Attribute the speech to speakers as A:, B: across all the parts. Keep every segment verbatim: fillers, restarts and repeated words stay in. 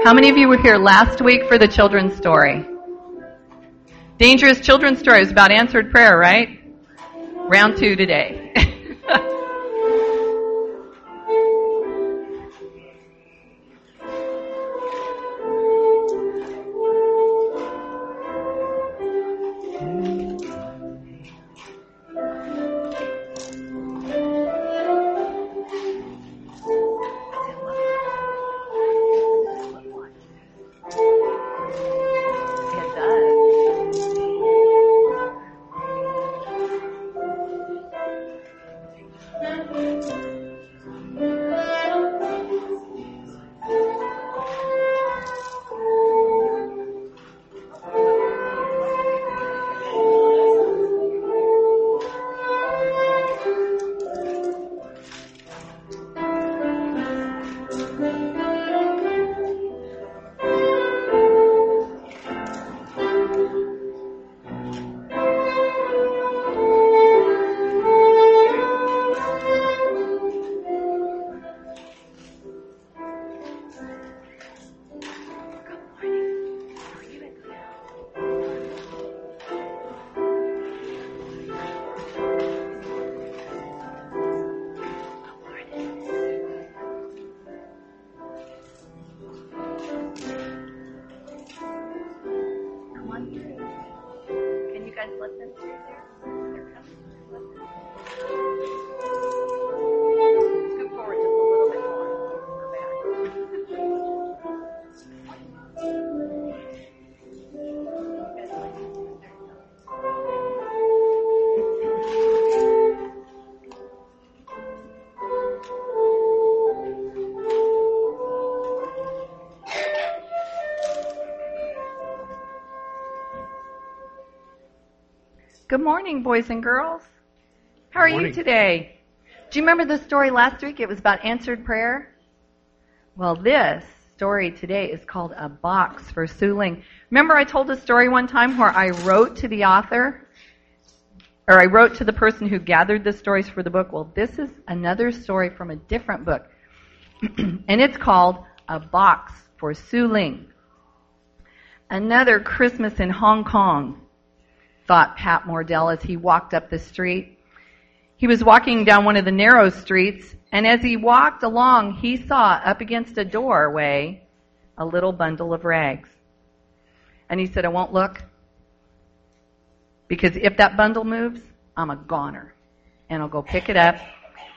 A: How many of you were here last week for the children's story? Dangerous children's story was about answered prayer, right? Round two today. Good morning, boys and girls. How are you today? Do you remember the story last week? It was about answered prayer. Well, this story today is called A Box for Sue Ling. Remember I told a story one time where I wrote to the author, or I wrote to the person who gathered the stories for the book? Well, this is another story from a different book, and it's called A Box for Sue Ling. Another Christmas in Hong Kong, thought Pat Mordell as he walked up the street. He was walking down one of the narrow streets, and as he walked along, he saw up against a doorway a little bundle of rags. And he said, I won't look, because if that bundle moves, I'm a goner, and I'll go pick it up.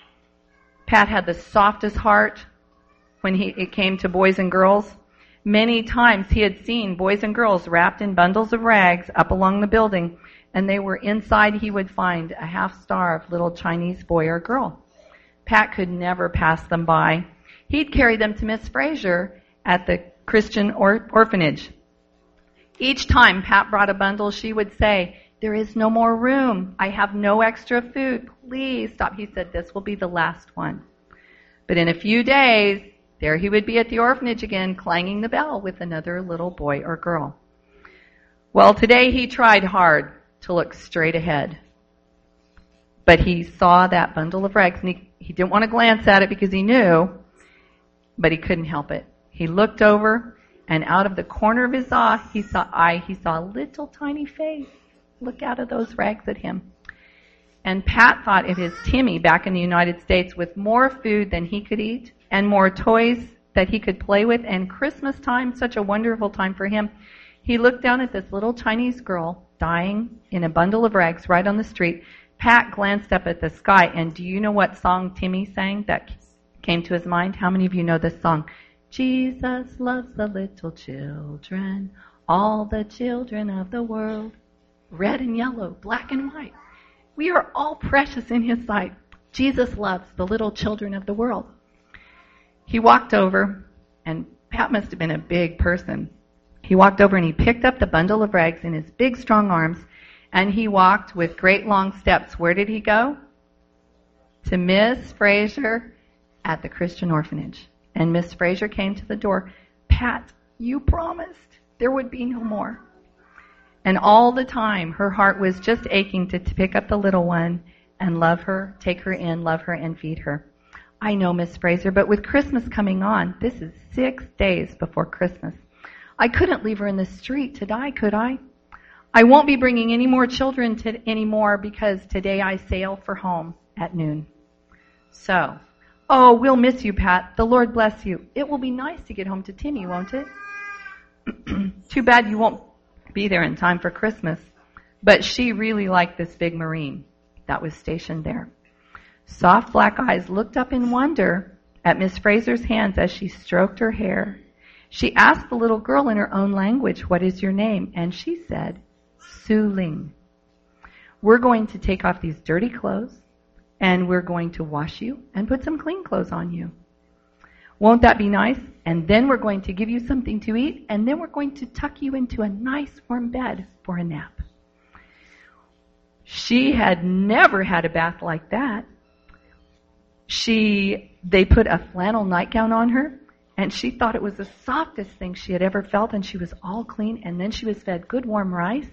A: Pat had the softest heart when he, it came to boys and girls. Many times he had seen boys and girls wrapped in bundles of rags up along the building, and they were inside he would find a half-starved little Chinese boy or girl. Pat could never pass them by. He'd carry them to Miss Fraser at the Christian or- orphanage. Each time Pat brought a bundle, she would say, there is no more room. I have no extra food. Please stop. He said, this will be the last one. But in a few days, there he would be at the orphanage again, clanging the bell with another little boy or girl. Well, today he tried hard to look straight ahead. But he saw that bundle of rags, and he, he didn't want to glance at it because he knew, but he couldn't help it. He looked over, and out of the corner of his eye, he saw, eye, he saw a little tiny face look out of those rags at him. And Pat thought of his Timmy back in the United States with more food than he could eat, and more toys that he could play with, and Christmas time, such a wonderful time for him. He looked down at this little Chinese girl dying in a bundle of rags right on the street. Pat glanced up at the sky, and do you know what song Timmy sang that came to his mind? How many of you know this song? Jesus loves the little children, all the children of the world, red and yellow, black and white. We are all precious in his sight. Jesus loves the little children of the world. He walked over, and Pat must have been a big person. He walked over and he picked up the bundle of rags in his big, strong arms, and he walked with great long steps. Where did he go? To Miss Fraser at the Christian orphanage. And Miss Fraser came to the door. Pat, you promised there would be no more. And all the time, her heart was just aching to, to pick up the little one and love her, take her in, love her, and feed her. I know, Miss Fraser, but with Christmas coming on, this is six days before Christmas. I couldn't leave her in the street to die, could I? I won't be bringing any more children to, anymore because today I sail for home at noon. So, oh, we'll miss you, Pat. The Lord bless you. It will be nice to get home to Timmy, won't it? Too bad you won't be there in time for Christmas. But she really liked this big Marine that was stationed there. Soft black eyes looked up in wonder at Miss Fraser's hands as she stroked her hair. She asked the little girl in her own language, "What is your name?" And she said, "Su Ling. We're going to take off these dirty clothes, and we're going to wash you and put some clean clothes on you. Won't that be nice? And then we're going to give you something to eat, and then we're going to tuck you into a nice warm bed for a nap." She had never had a bath like that. She, they put a flannel nightgown on her, and she thought it was the softest thing she had ever felt, and she was all clean, and then she was fed good warm rice.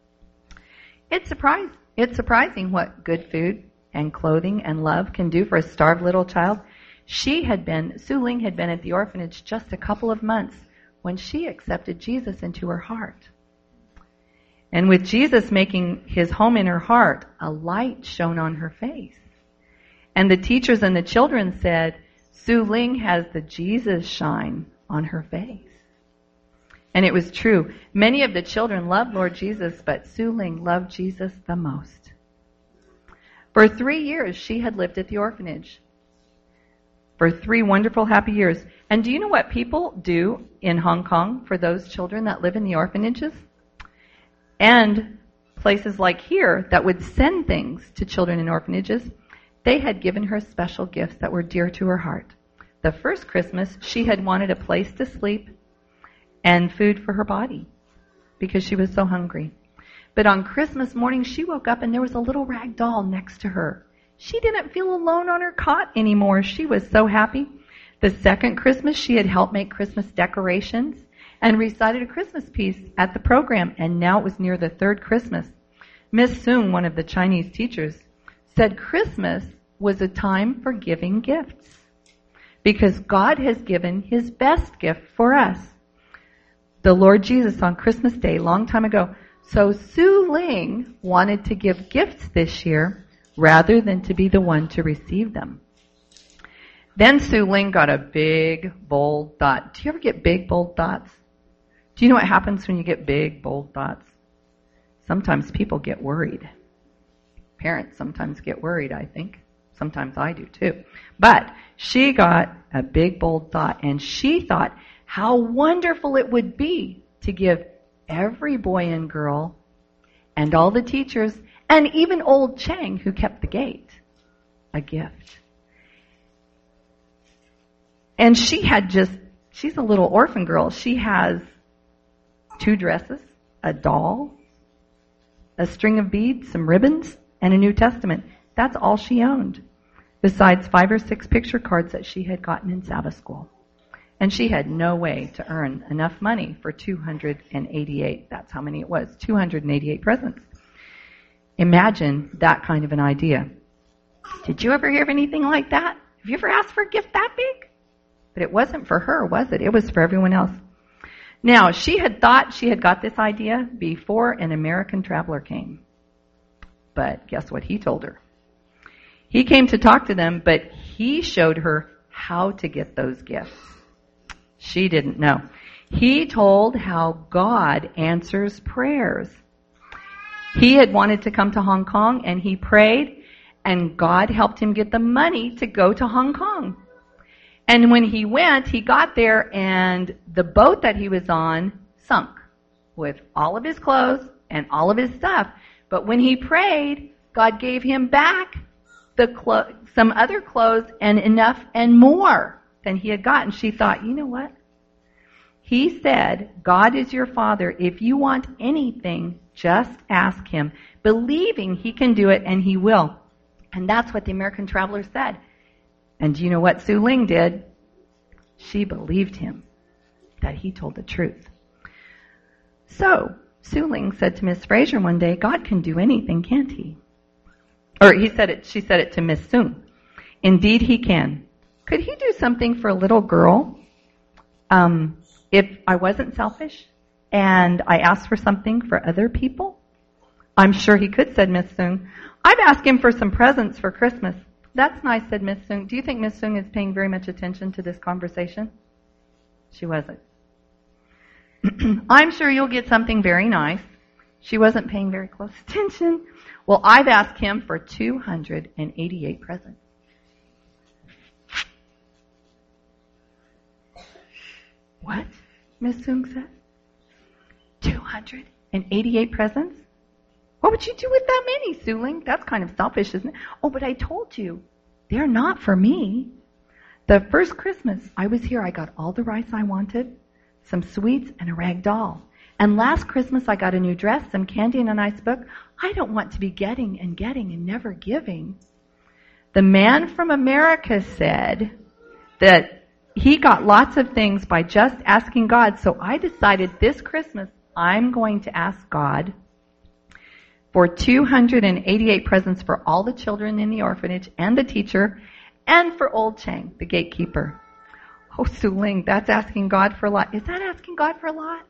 A: It's surprise, it's surprising what good food and clothing and love can do for a starved little child. She had been, Su Ling had been at the orphanage just a couple of months when she accepted Jesus into her heart. And with Jesus making his home in her heart, a light shone on her face. And the teachers and the children said, Su Ling has the Jesus shine on her face. And it was true. Many of the children loved Lord Jesus, but Su Ling loved Jesus the most. For three years, she had lived at the orphanage. For three wonderful, happy years. And do you know what people do in Hong Kong for those children that live in the orphanages? And places like here that would send things to children in orphanages, they had given her special gifts that were dear to her heart. The first Christmas, she had wanted a place to sleep and food for her body because she was so hungry. But on Christmas morning, she woke up and there was a little rag doll next to her. She didn't feel alone on her cot anymore. She was so happy. The second Christmas, she had helped make Christmas decorations and recited a Christmas piece at the program. And now it was near the third Christmas. Miss Sung, one of the Chinese teachers, said Christmas was a time for giving gifts because God has given his best gift for us, the Lord Jesus, on Christmas Day, long time ago. So Su Ling wanted to give gifts this year rather than to be the one to receive them. Then Su Ling got a big, bold thought. Do you ever get big, bold thoughts? Do you know what happens when you get big, bold thoughts? Sometimes people get worried. Parents sometimes get worried, I think. Sometimes I do too. But she got a big, bold thought, and she thought how wonderful it would be to give every boy and girl and all the teachers and even old Chang, who kept the gate, a gift. And she had just, she's a little orphan girl. She has two dresses, a doll, a string of beads, some ribbons, and a New Testament. That's all she owned, besides five or six picture cards that she had gotten in Sabbath school. And she had no way to earn enough money for two hundred eighty-eight. That's how many it was, two hundred eighty-eight presents. Imagine that kind of an idea. Did you ever hear of anything like that? Have you ever asked for a gift that big? But it wasn't for her, was it? It was for everyone else. Now, she had thought she had got this idea before an American traveler came. But guess what he told her? He came to talk to them, but he showed her how to get those gifts. She didn't know. He told how God answers prayers. He had wanted to come to Hong Kong, and he prayed, and God helped him get the money to go to Hong Kong. And when he went, he got there, and the boat that he was on sunk with all of his clothes and all of his stuff. But when he prayed, God gave him back the clo- some other clothes and enough and more than he had gotten. She thought, you know what? He said, God is your Father. If you want anything, just ask him, believing he can do it, and he will. And that's what the American traveler said. And do you know what Su Ling did? She believed him, that he told the truth. So, Su Ling said to Miss Fraser one day, God can do anything, can't he? Or he said it, she said it to Miss Sung. Indeed he can. Could he do something for a little girl um, if I wasn't selfish and I asked for something for other people? I'm sure he could, said Miss Sung. I've asked him for some presents for Christmas. That's nice, said Miss Sung. Do you think Miss Sung is paying very much attention to this conversation? She wasn't. I'm sure you'll get something very nice. She wasn't paying very close attention. Well, I've asked him for two hundred eighty-eight presents. What? Miss Sung said. two hundred eighty-eight presents? What would you do with that many, Su Ling? That's kind of selfish, isn't it? Oh, but I told you, they're not for me. The first Christmas I was here, I got all the rice I wanted, some sweets, and a rag doll. And last Christmas I got a new dress, some candy, and a nice book. I don't want to be getting and getting and never giving. The man from America said that he got lots of things by just asking God, so I decided this Christmas I'm going to ask God for two hundred eighty-eight presents for all the children in the orphanage and the teacher and for old Chang, the gatekeeper. Oh, Su Ling, that's asking God for a lot. Is that asking God for a lot?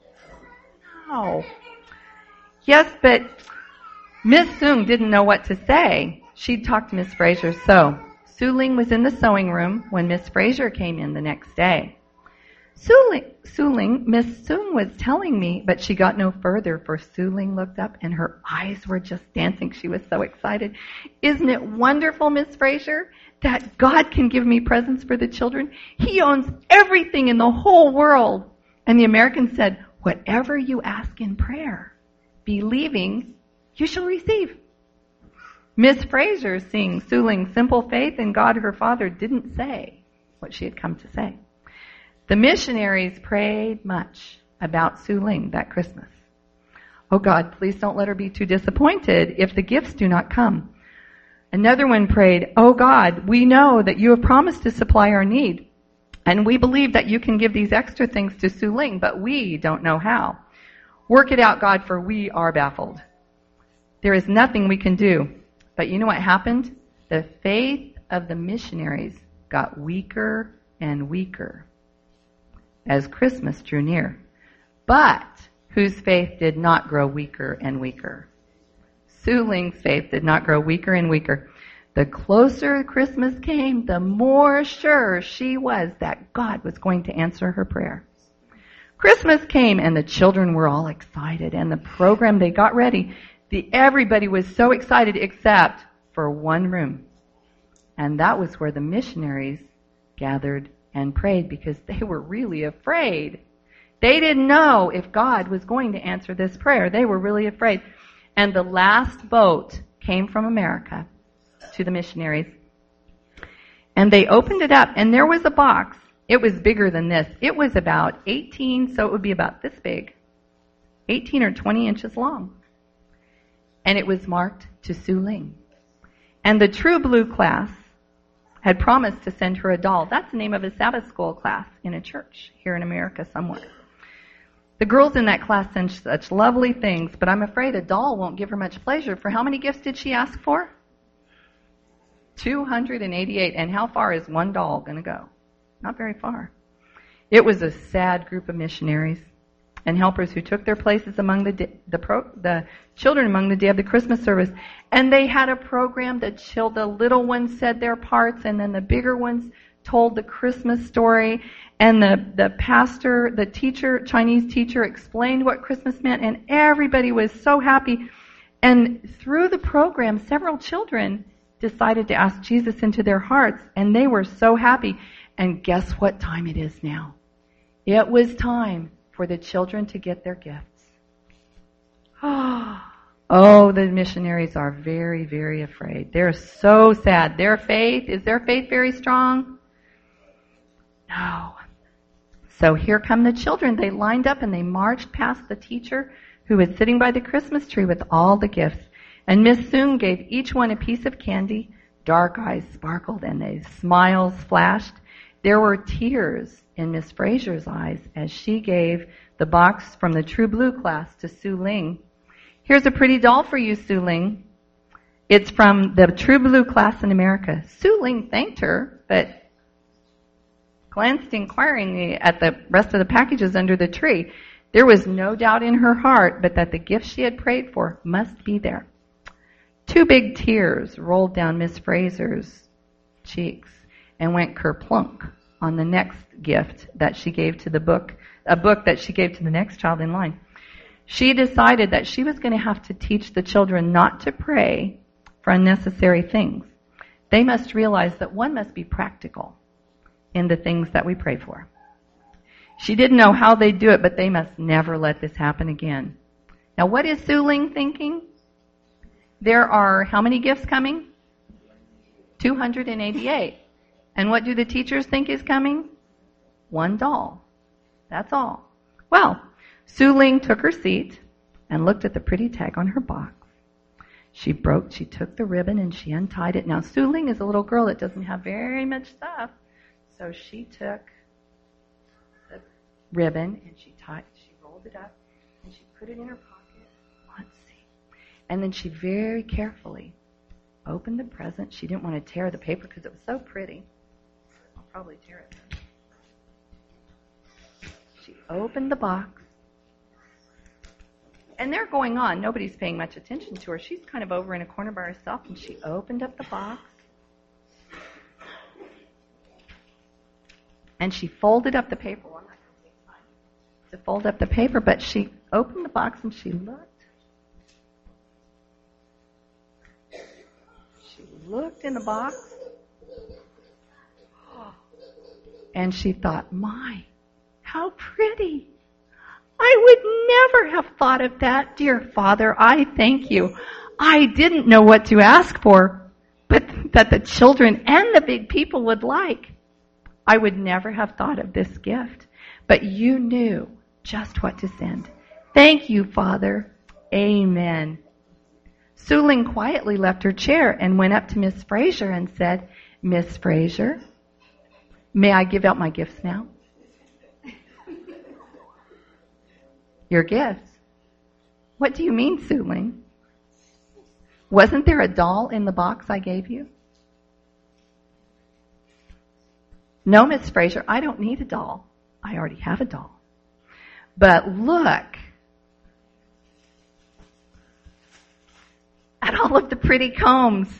A: No. Yes, but Miss Sung didn't know what to say. She'd talked to Miss Fraser. So Su Ling was in the sewing room when Miss Fraser came in the next day. Su Ling, Su Ling, Miss Sung was telling me, but she got no further, for Su Ling looked up and her eyes were just dancing. She was so excited. Isn't it wonderful, Miss Fraser, that God can give me presents for the children? He owns everything in the whole world. And the American said, whatever you ask in prayer, believing, you shall receive. Miss Fraser, seeing Su Ling's simple faith in God her Father, didn't say what she had come to say. The missionaries prayed much about Su Ling that Christmas. Oh God, please don't let her be too disappointed if the gifts do not come. Another one prayed, oh God, we know that you have promised to supply our need, and we believe that you can give these extra things to Su Ling, but we don't know how. Work it out, God, for we are baffled. There is nothing we can do. But you know what happened? The faith of the missionaries got weaker and weaker as Christmas drew near. But whose faith did not grow weaker and weaker? Su Ling's faith did not grow weaker and weaker. The closer Christmas came, the more sure she was that God was going to answer her prayer. Christmas came and the children were all excited, and the program they got ready, the, everybody was so excited except for one room. And that was where the missionaries gathered and prayed because they were really afraid. They didn't know if God was going to answer this prayer. They were really afraid. And the last boat came from America to the missionaries. And they opened it up, and there was a box. It was bigger than this. It was about eighteen, so it would be about this big. eighteen or twenty inches long. And it was marked to Su Ling. And the True Blue class had promised to send her a doll. That's the name of a Sabbath school class in a church here in America somewhere. The girls in that class sent such lovely things, but I'm afraid a doll won't give her much pleasure. For how many gifts did she ask for? two hundred eighty-eight. And how far is one doll going to go? Not very far. It was a sad group of missionaries and helpers who took their places among the di- the, pro- the children among the day of the Christmas service. And they had a program that chilled. The little ones said their parts, and then the bigger ones told the Christmas story. And the, the pastor, the teacher, Chinese teacher, explained what Christmas meant, and everybody was so happy. And through the program, several children decided to ask Jesus into their hearts, and they were so happy. And guess what time it is now? It was time for the children to get their gifts. Oh, the missionaries are very, very afraid. They're so sad. Their faith, is their faith very strong? No. So here come the children. They lined up and they marched past the teacher who was sitting by the Christmas tree with all the gifts. And Miss Sung gave each one a piece of candy. Dark eyes sparkled and the smiles flashed. There were tears in Miss Fraser's eyes as she gave the box from the True Blue class to Su Ling. Here's a pretty doll for you, Su Ling. It's from the True Blue class in America. Su Ling thanked her, but glanced inquiringly at the rest of the packages under the tree. There was no doubt in her heart but that the gift she had prayed for must be there. Two big tears rolled down Miss Fraser's cheeks and went kerplunk on the next gift that she gave to the book, a book that she gave to the next child in line. She decided that she was going to have to teach the children not to pray for unnecessary things. They must realize that one must be practical in the things that we pray for. She didn't know how they'd do it, but they must never let this happen again. Now, what is Su Ling thinking? There are how many gifts coming? two hundred eighty-eight. And what do the teachers think is coming? One doll. That's all. Well, Su Ling took her seat and looked at the pretty tag on her box. She broke, she took the ribbon and she untied it. Now, Su Ling is a little girl that doesn't have very much stuff. So she took the ribbon and she tied, she rolled it up and she put it in her pocket. Let's see. And then she very carefully opened the present. She didn't want to tear the paper because it was so pretty. I'll probably tear it. She opened the box. And they're going on. Nobody's paying much attention to her. She's kind of over in a corner by herself, and she opened up the box. And she folded up the paper. Well, I'm not going to take time to fold up the paper, but she opened the box and she looked. She looked in the box. And she thought, my, how pretty. I would never have thought of that, dear Father. I thank you. I didn't know what to ask for, but that the children and the big people would like. I would never have thought of this gift, but you knew just what to send. Thank you, Father. Amen. Su Ling quietly left her chair and went up to Miss Fraser and said, Miss Fraser, may I give out my gifts now? Your gifts? What do you mean, Su Ling? Wasn't there a doll in the box I gave you? No, Miss Fraser, I don't need a doll. I already have a doll. But look at all of the pretty combs.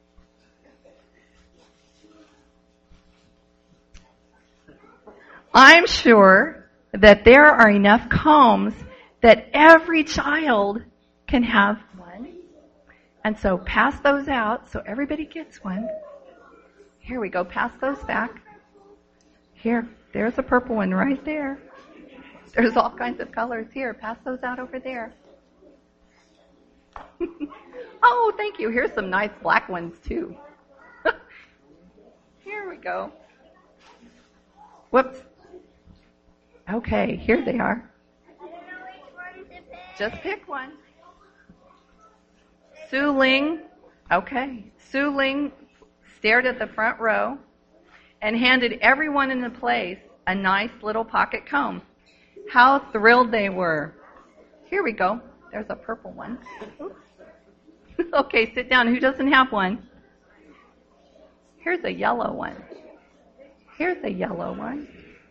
A: I'm sure that there are enough combs that every child can have one. And so pass those out so everybody gets one. Here we go. Pass those back. Here, there's a purple one right there. There's all kinds of colors here. Pass those out over there. Oh, thank you. Here's some nice black ones, too. Here we go. Whoops. Okay, here they are.
B: I don't know which one to pick.
A: Just pick one. Su Ling, okay. Su Ling stared at the front row and handed everyone in the place a nice little pocket comb. How thrilled they were. Here we go. There's a purple one. Okay, sit down. Who doesn't have one? Here's a yellow one. Here's a yellow one.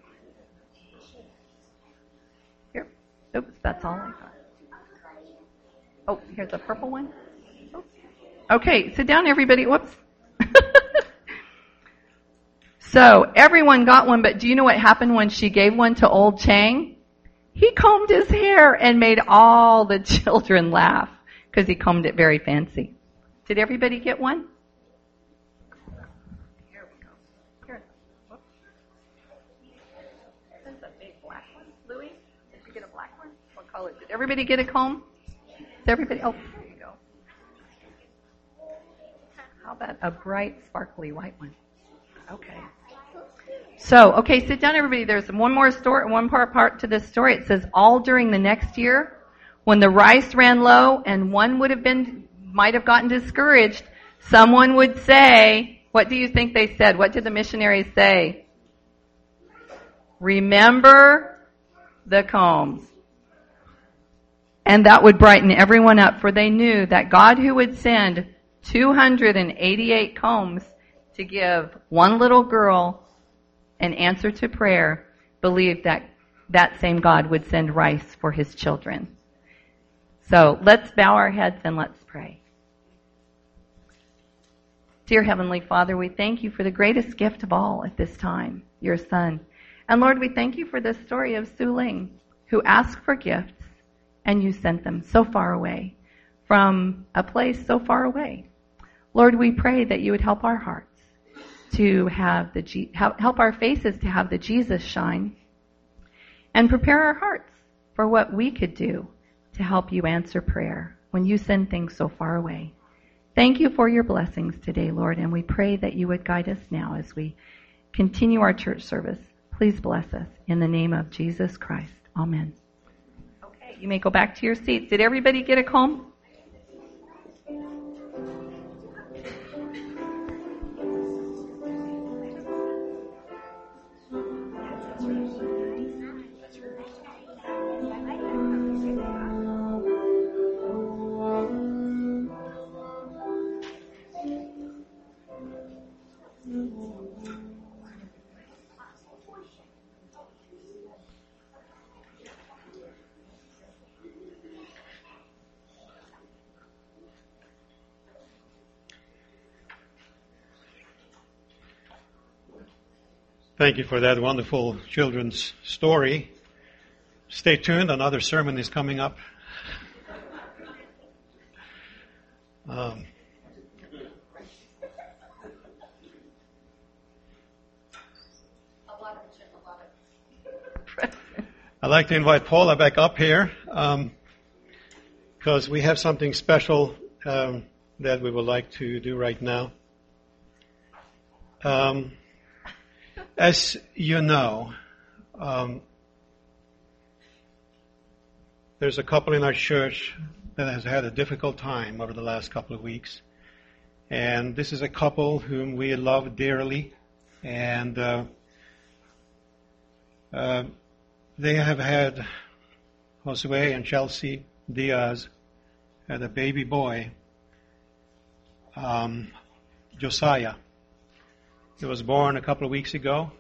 A: Here. Oops, that's all I got. Oh, here's a purple one. Oh. Okay, sit down, everybody. Whoops. So, everyone got one, but do you know what happened when she gave one to old Chang? He combed his hair and made all the children laugh because he combed it very fancy. Did everybody get one? Here we go. Here. Whoops. This is a big black one. Louie, did you get a black one? What color? Did everybody get a comb? Did everybody? Oh, there you go. How about a bright, sparkly white one? Okay. So, okay, sit down, everybody. There's one more story, one part part to this story. It says, all during the next year, when the rice ran low and one would have been, might have gotten discouraged, someone would say, what do you think they said? What did the missionaries say? Remember the combs. And that would brighten everyone up, for they knew that God, who would send two hundred eighty-eight combs to give one little girl an answer to prayer, believed that that same God would send rice for his children. So let's bow our heads and let's pray. Dear Heavenly Father, we thank you for the greatest gift of all at this time, your Son. And Lord, we thank you for this story of Su Ling, who asked for gifts, and you sent them so far away, from a place so far away. Lord, we pray that you would help our hearts to have the, G- help our faces to have the Jesus shine, and prepare our hearts for what we could do to help you answer prayer when you send things so far away. Thank you for your blessings today, Lord, and we pray that you would guide us now as we continue our church service. Please bless us in the name of Jesus Christ. Amen. Okay, you may go back to your seats. Did everybody get a comb?
C: Thank you for that wonderful children's story. Stay tuned, another sermon is coming up. Um, I'd like to invite Paula back up here um, because we have something special um, that we would like to do right now. Um, As you know, um, there's a couple in our church that has had a difficult time over the last couple of weeks. And this is a couple whom we love dearly. And uh, uh, they have had, Josue and Chelsea Diaz, had a baby boy, um, Josiah. He was born a couple of weeks ago,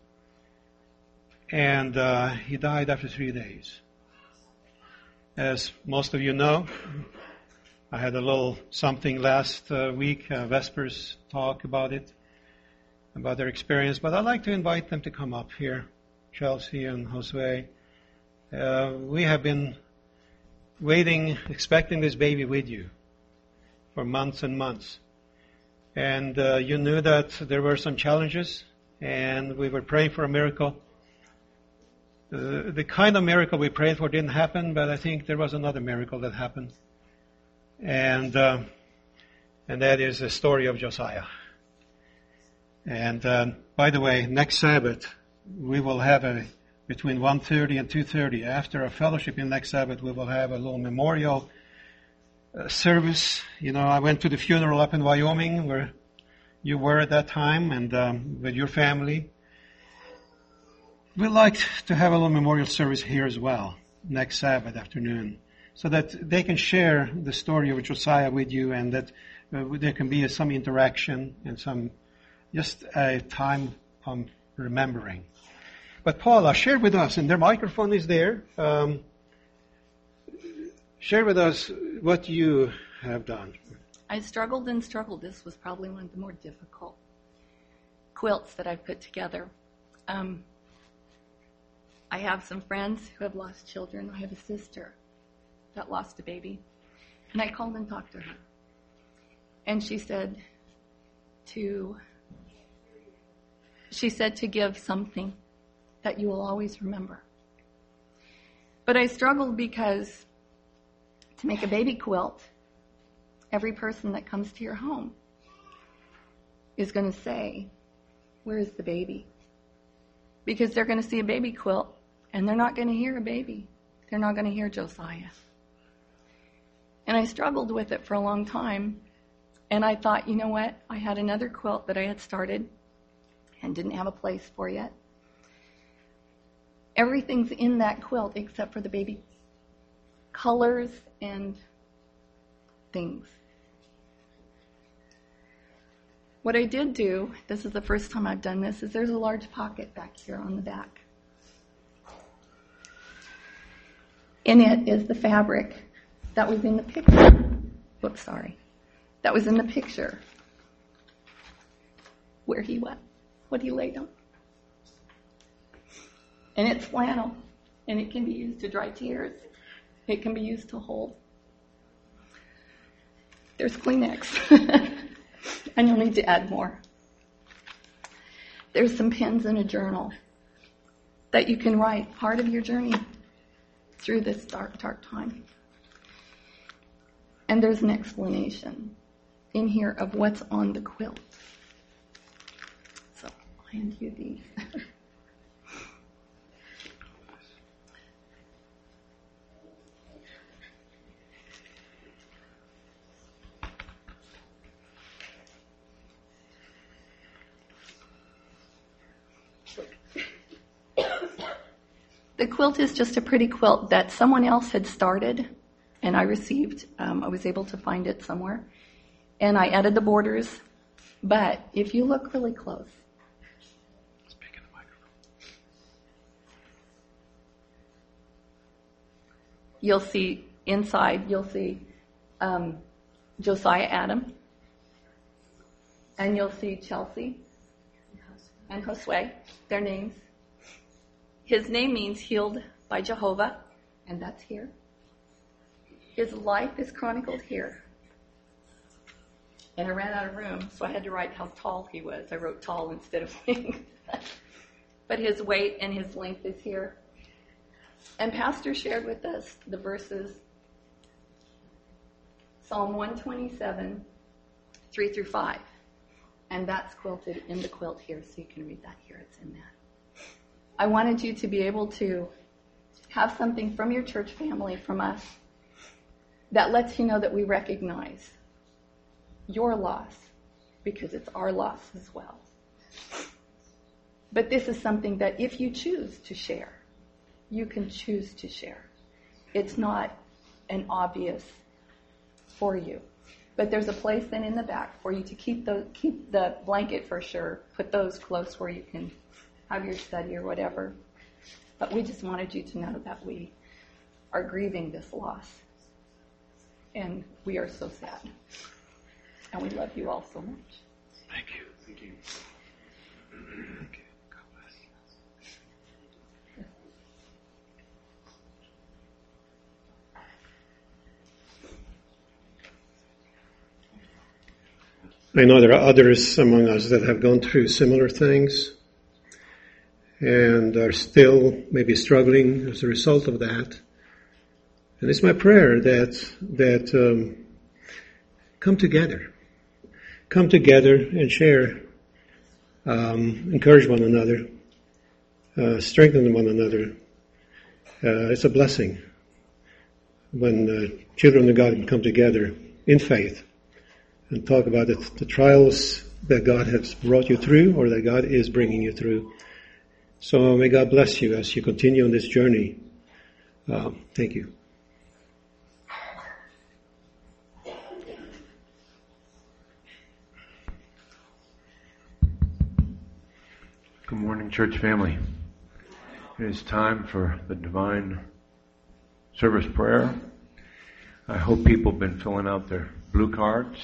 C: and uh, he died after three days. As most of you know, I had a little something last uh, week, uh, Vespers talk about it, about their experience, but I'd like to invite them to come up here, Chelsea and Josue. Uh, we have been waiting, expecting this baby with you for months and months. And uh, you knew that there were some challenges, and we were praying for a miracle. Uh, the kind of miracle we prayed for didn't happen, but I think there was another miracle that happened. And uh, and that is the story of Josiah. And uh, by the way, next Sabbath, we will have a, between one thirty and two thirty, after a fellowship in next Sabbath, we will have a little memorial Uh, service. You know, I went to the funeral up in Wyoming where you were at that time, and um, with your family. We'd like to have a little memorial service here as well next Sabbath afternoon, so that they can share the story of Josiah with you, and that uh, there can be some interaction and some just a time of remembering. But Paula, share with us, and their microphone is there. Um, Share with us what you have done.
A: I struggled and struggled. This was probably one of the more difficult quilts that I've put together. Um, I have some friends who have lost children. I have a sister that lost a baby. And I called and talked to her. And she said to, she said to give something that you will always remember. But I struggled because to make a baby quilt, every person that comes to your home is going to say, where is the baby? Because they're going to see a baby quilt, and they're not going to hear a baby. They're not going to hear Josiah. And I struggled with it for a long time, and I thought, you know what? I had another quilt that I had started and didn't have a place for yet. Everything's in that quilt except for the baby colors and things. What I did do, this is the first time I've done this, is there's a large pocket back here on the back. In it is the fabric that was in the picture. Whoops, sorry. That was in the picture where he went, what he laid on. And it's flannel, and it can be used to dry tears. It can be used to hold. There's Kleenex, and you'll need to add more. There's some pens and a journal that you can write part of your journey through this dark, dark time. And there's an explanation in here of what's on the quilt. So I'll hand you these. The quilt is just a pretty quilt that someone else had started, and I received. Um, I was able to find it somewhere. And I added the borders. But if you look really close,
C: Speak in the microphone.
A: You'll see inside, you'll see um, Josiah Adam, and you'll see Chelsea and Josue, their names. His name means healed by Jehovah, and that's here. His life is chronicled here. And I ran out of room, so I had to write how tall he was. I wrote tall instead of wings. But his weight and his length is here. And Pastor shared with us the verses, Psalm one twenty-seven, three through five. And that's quilted in the quilt here, so you can read that here. It's in that. I wanted you to be able to have something from your church family, from us, that lets you know that we recognize your loss, because it's our loss as well. But this is something that if you choose to share, you can choose to share. It's not an obvious for you. But there's a place then in the back for you to keep the, keep the blanket for sure. Put those close where you can have your study or whatever. But we just wanted you to know that we are grieving this loss. And we are so sad. And we love you all so much.
C: Thank you. Thank you. Thank you. God bless. I know there are others among us that have gone through similar things and are still maybe struggling as a result of that. And it's my prayer that that um, come together, come together and share, um, encourage one another, uh, strengthen one another. Uh, it's a blessing when uh, children of God can come together in faith and talk about it, the trials that God has brought you through or that God is bringing you through. So may God bless you as you continue on this journey. Uh, thank you.
D: Good morning, church family. It is time for the divine service prayer. I hope people have been filling out their blue cards.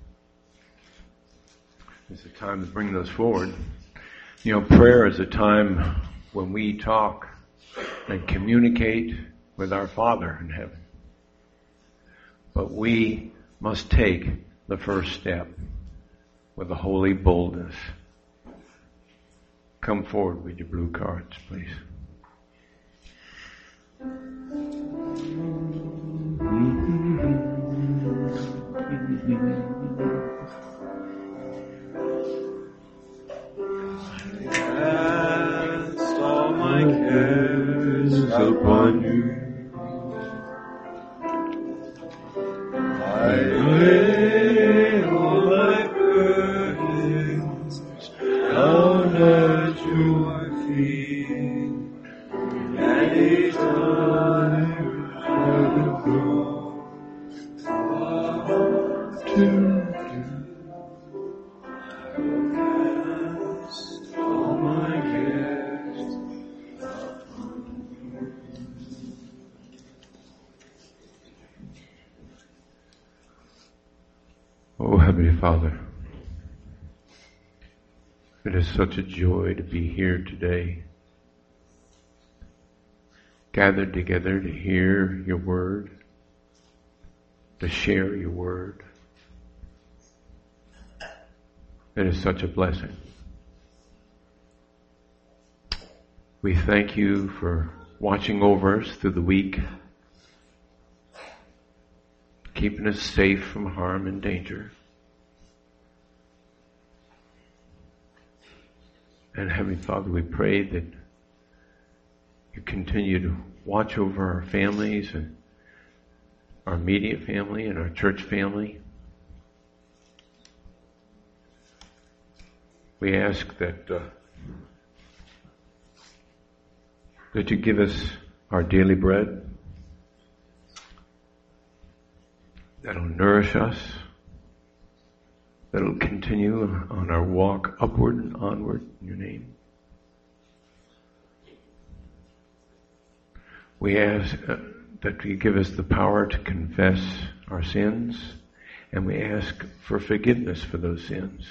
D: It's a time to bring those forward. You know, prayer is a time when we talk and communicate with our Father in heaven. But we must take the first step with a holy boldness. Come forward with your blue cards, please.
E: Cast all my cares upon you. I lay all my burdens down at your feet. Many times I've been broken to do.
D: Father, it is such a joy to be here today, gathered together to hear your word, to share your word. It is such a blessing. We thank you for watching over us through the week, keeping us safe from harm and danger. And Heavenly Father, we pray that you continue to watch over our families and our immediate family and our church family. We ask that uh, that you give us our daily bread, that'll nourish us, that'll continue on our walk upward and onward in your name. We ask uh, that you give us the power to confess our sins, and we ask for forgiveness for those sins.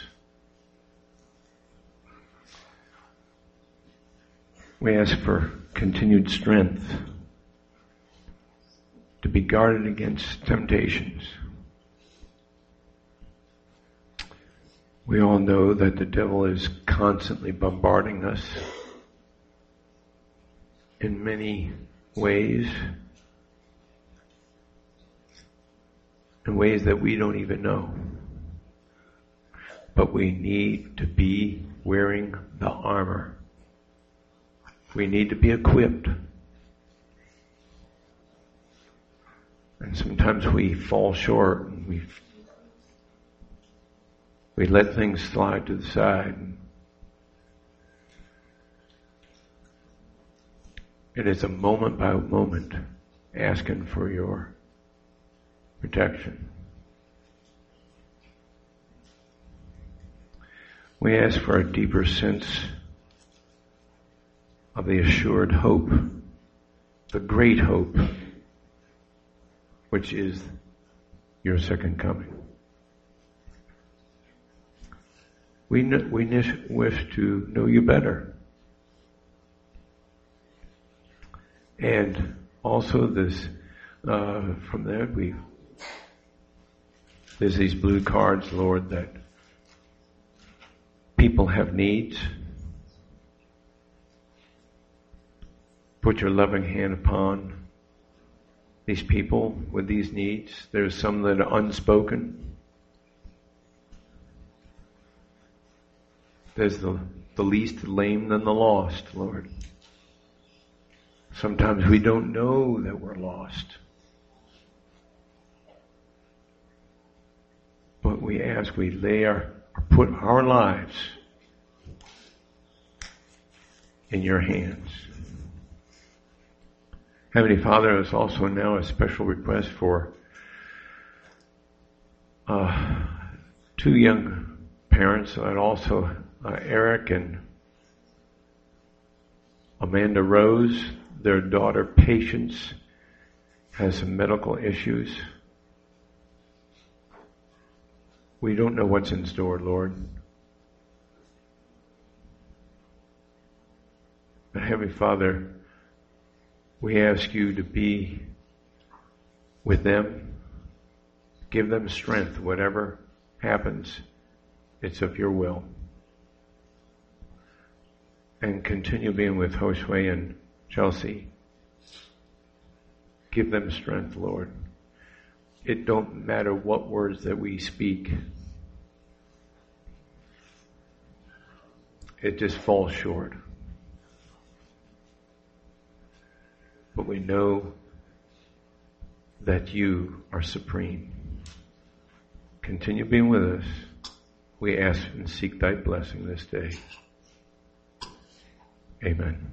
D: We ask for continued strength to be guarded against temptations. We all know that the devil is constantly bombarding us in many ways, in ways that we don't even know. But we need to be wearing the armor. We need to be equipped. And sometimes we fall short and we we let things slide to the side. It is a moment by moment asking for your protection. We ask for a deeper sense of the assured hope, the great hope, which is your second coming. We kn- we n- wish to know you better. And also this, uh, from there we, there's these blue cards, Lord, that people have needs. Put your loving hand upon these people with these needs. There's some that are unspoken. There's the, the least lame than the lost, Lord. Sometimes we don't know that we're lost. But we ask, we lay our, put our lives in your hands. Heavenly Father, there's also now a special request for uh, two young parents, and also uh, Eric and Amanda Rose. Their daughter, Patience, has some medical issues. We don't know what's in store, Lord. But Heavenly Father, we ask you to be with them. Give them strength. Whatever happens, it's of your will. And continue being with Josue and Chelsea. Give them strength, Lord. It don't matter what words that we speak. It just falls short. But we know that you are supreme. Continue being with us. We ask and seek thy blessing this day. Amen.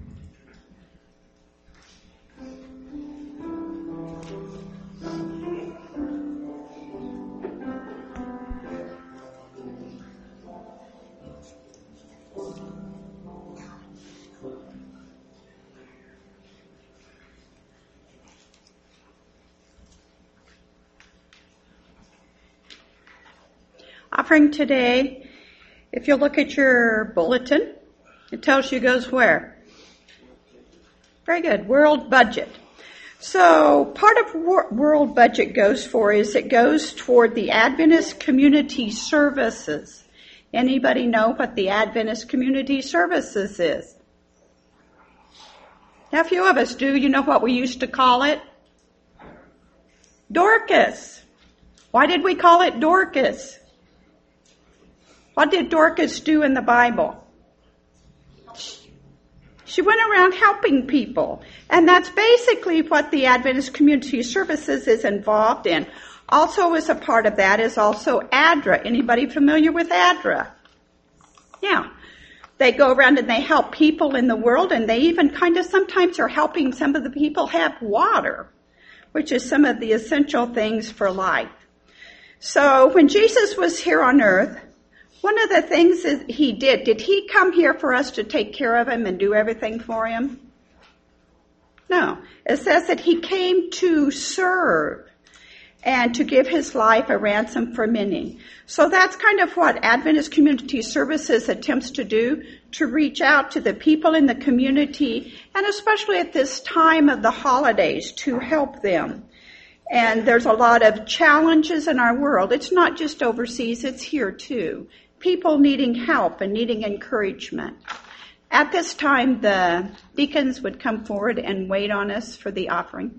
F: I offering today, if you look at your bulletin, it tells you goes where? Very good. World budget. So part of wor- world budget goes for is it goes toward the Adventist Community Services. Anybody know what the Adventist Community Services is? Now, a few of us do. You know what we used to call it? Dorcas. Why did we call it Dorcas? What did Dorcas do in the Bible? She went around helping people. And that's basically what the Adventist Community Services is involved in. Also as a part of that is also A D R A. Anybody familiar with A D R A? Yeah. They go around and they help people in the world, and they even kind of sometimes are helping some of the people have water, which is some of the essential things for life. So when Jesus was here on earth, one of the things that he did, did he come here for us to take care of him and do everything for him? No. It says that he came to serve and to give his life a ransom for many. So that's kind of what Adventist Community Services attempts to do, to reach out to the people in the community, and especially at this time of the holidays, to help them. And there's a lot of challenges in our world. It's not just overseas, it's here too. People needing help and needing encouragement. At this time, the deacons would come forward and wait on us for the offering.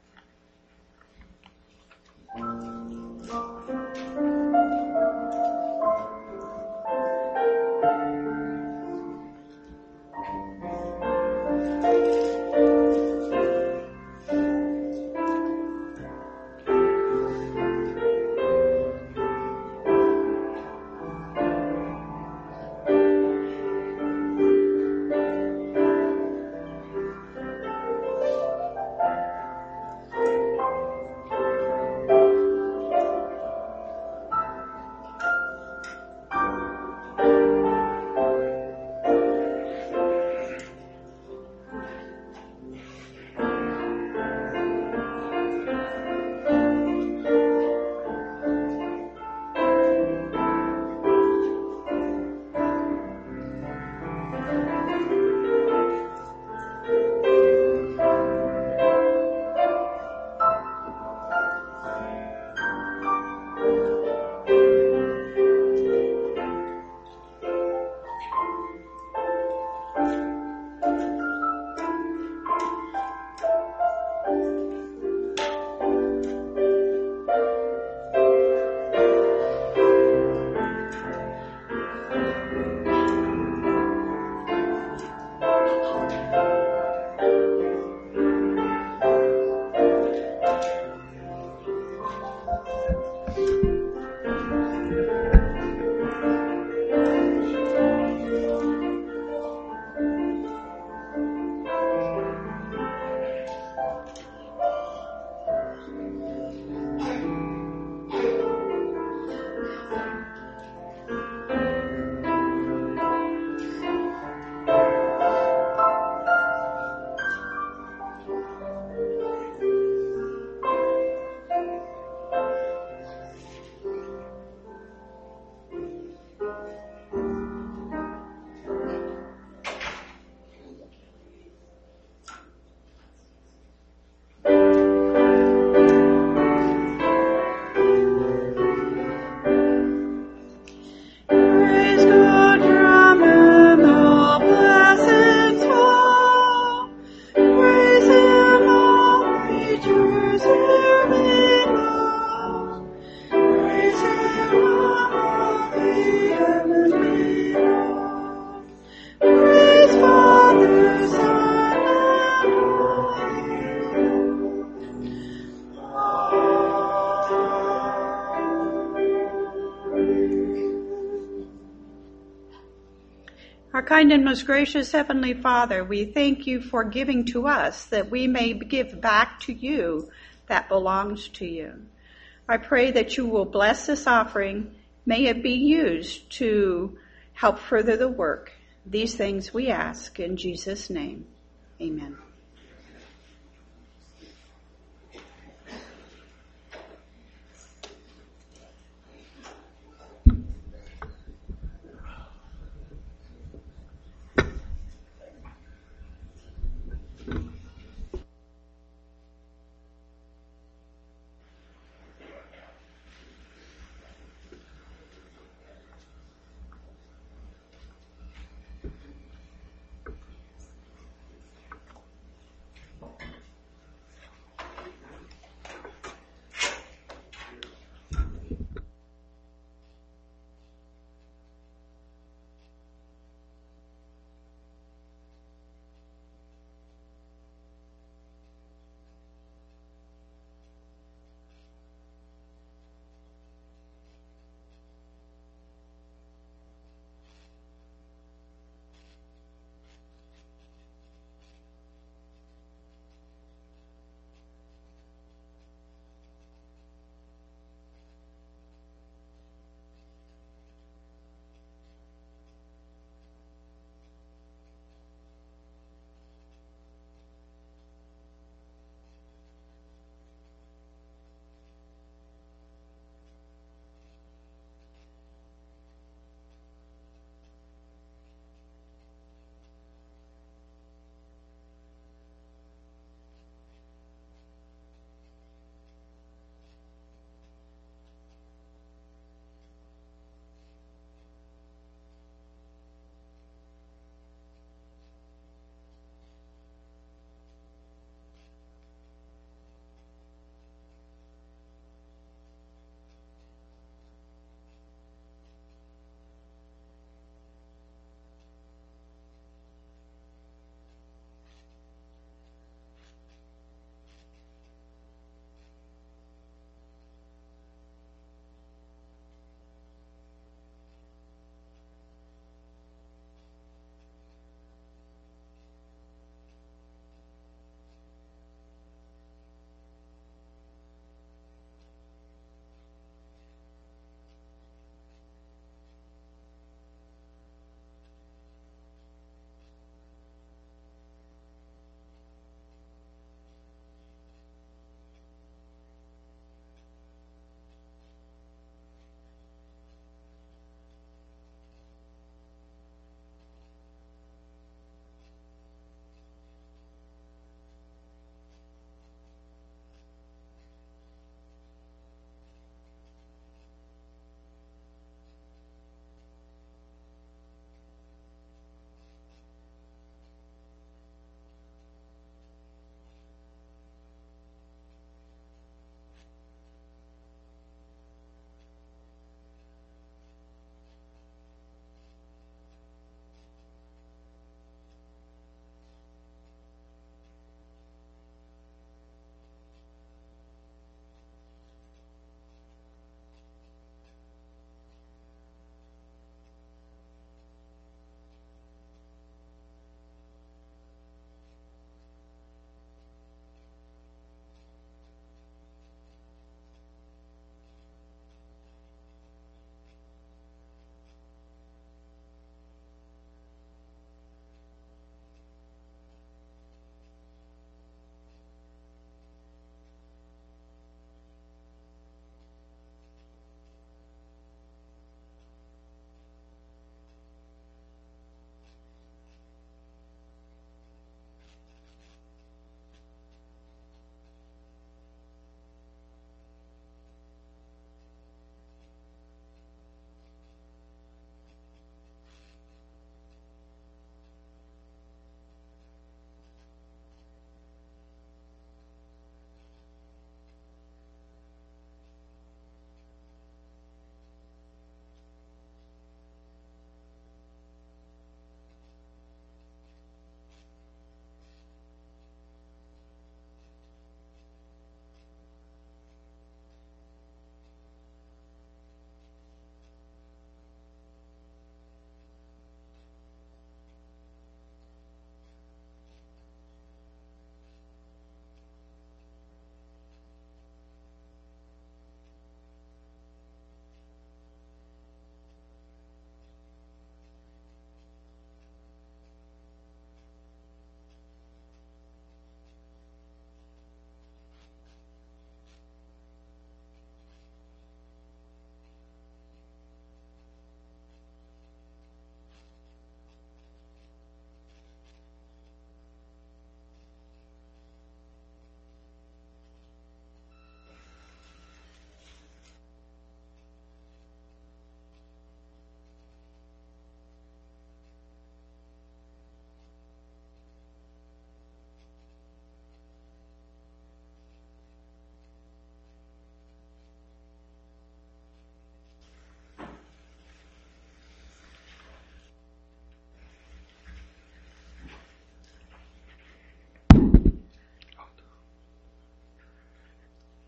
F: Our kind and most gracious Heavenly Father, we thank you for giving to us that we may give back to you that belongs to you. I pray that you will bless this offering. May it be used to help further the work. These things we ask in Jesus' name. Amen.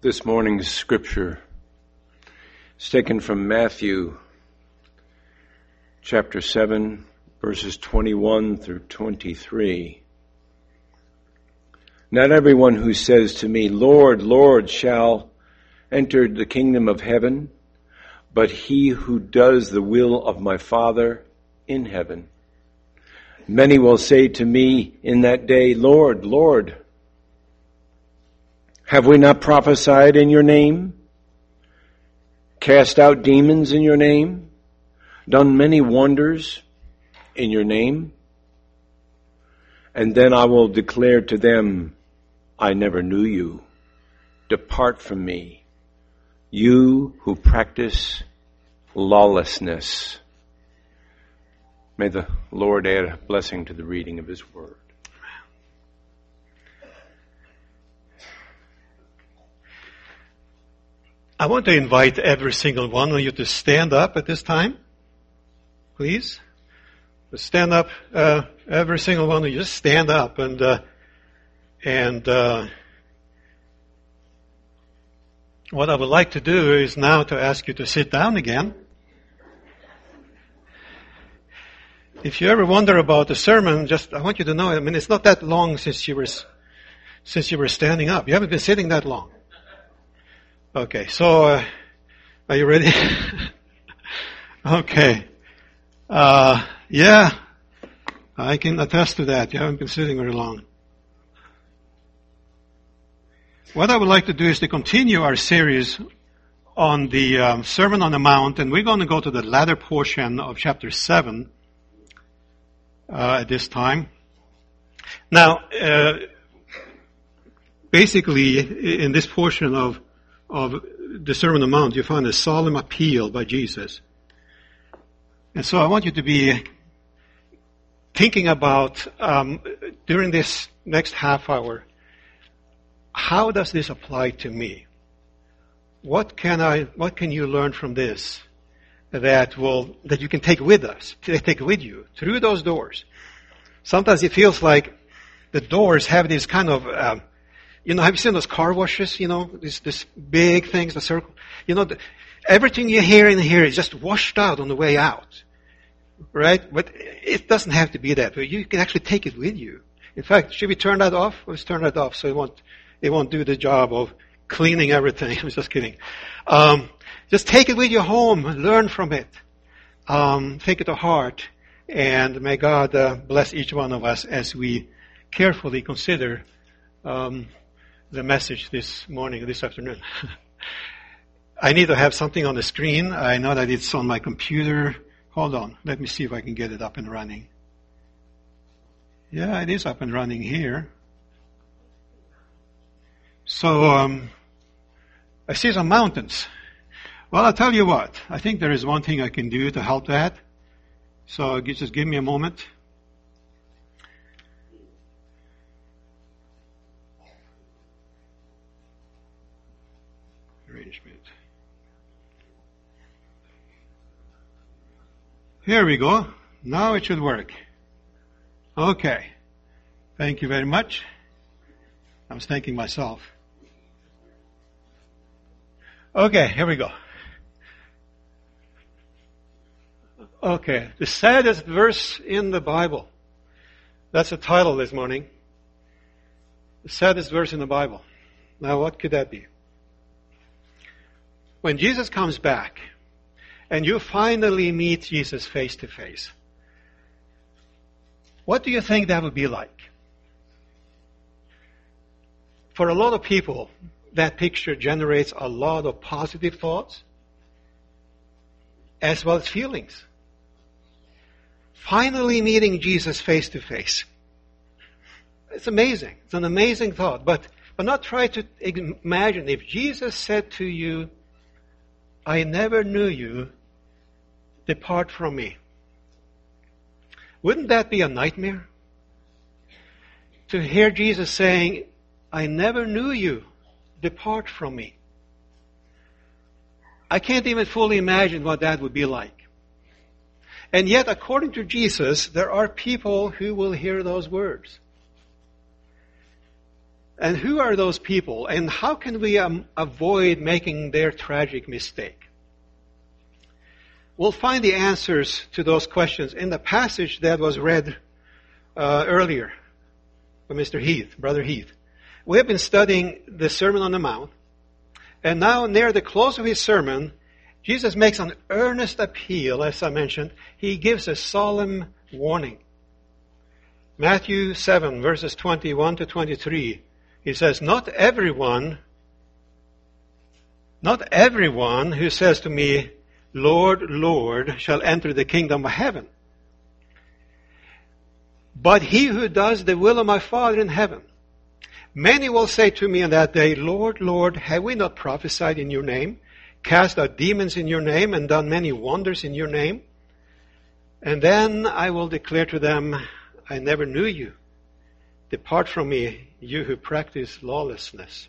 D: This morning's scripture is taken from Matthew chapter seven, verses twenty-one through twenty-three. Not everyone who says to me, Lord, Lord, shall enter the kingdom of heaven, but he who does the will of my Father in heaven. Many will say to me in that day, Lord, Lord, have we not prophesied in your name, cast out demons in your name, done many wonders in your name? And then I will declare to them, I never knew you. Depart from me, you who practice lawlessness. May the Lord add a blessing to the reading of his word.
C: I want to invite every single one of you to stand up at this time. Please. Stand up, uh, every single one of you. Just stand up and, uh, and, uh, what I would like to do is now to ask you to sit down again. If you ever wonder about the sermon, just, I want you to know, I mean, it's not that long since you were, since you were standing up. You haven't been sitting that long. Okay, so, uh, are you ready? Okay. Uh, yeah, I can attest to that. You haven't been sitting very long. What I would like to do is to continue our series on the um, Sermon on the Mount, and we're going to go to the latter portion of chapter seven uh, at this time. Now, uh, basically, in this portion of of the Sermon on the Mount, you find a solemn appeal by Jesus. And so I want you to be thinking about, um, during this next half hour, how does this apply to me? What can I, what can you learn from this that will, that you can take with us, take with you through those doors? Sometimes it feels like the doors have this kind of, um, you know, have you seen those car washes, you know, these, these big things, the circle? You know, the, everything you hear in here is just washed out on the way out. Right? But it doesn't have to be that way. You can actually take it with you. In fact, should we turn that off? Let's turn that off so it won't, it won't do the job of cleaning everything. I'm just kidding. Um, just take it with you home. Learn from it. Um, take it to heart. And may God uh, bless each one of us as we carefully consider um, the message this morning, this afternoon. I need to have something on the screen. I know that it's on my computer. Hold on. Let me see if I can get it up and running. Yeah, it is up and running here. So, um, I see some mountains. Well, I'll tell you what. I think there is one thing I can do to help that. So just give me a moment. Arrangement. Here we go. Now it should work. Okay. Thank you very much. I was thanking myself. Okay, here we go. Okay, the saddest verse in the Bible. That's the title this morning. The saddest verse in the Bible. Now what could that be? When Jesus comes back, and you finally meet Jesus face to face, what do you think that would be like? For a lot of people, that picture generates a lot of positive thoughts as well as feelings. Finally meeting Jesus face to face. It's amazing. It's an amazing thought. But, but not try to imagine if Jesus said to you, I never knew you, depart from me. Wouldn't that be a nightmare? To hear Jesus saying, I never knew you, depart from me. I can't even fully imagine what that would be like. And yet, according to Jesus, there are people who will hear those words. And who are those people? And how can we um, avoid making their tragic mistake? We'll find the answers to those questions in the passage that was read uh, earlier by Mister Heath, Brother Heath. We have been studying the Sermon on the Mount. And now, near the close of his sermon, Jesus makes an earnest appeal, as I mentioned. He gives a solemn warning. Matthew seven, verses twenty-one to twenty-three. He says, Not everyone, not everyone who says to me, Lord, Lord, shall enter the kingdom of heaven, but he who does the will of my Father in heaven. Many will say to me on that day, Lord, Lord, have we not prophesied in your name, cast out demons in your name, and done many wonders in your name? And then I will declare to them, I never knew you. Depart from me, you who practice lawlessness.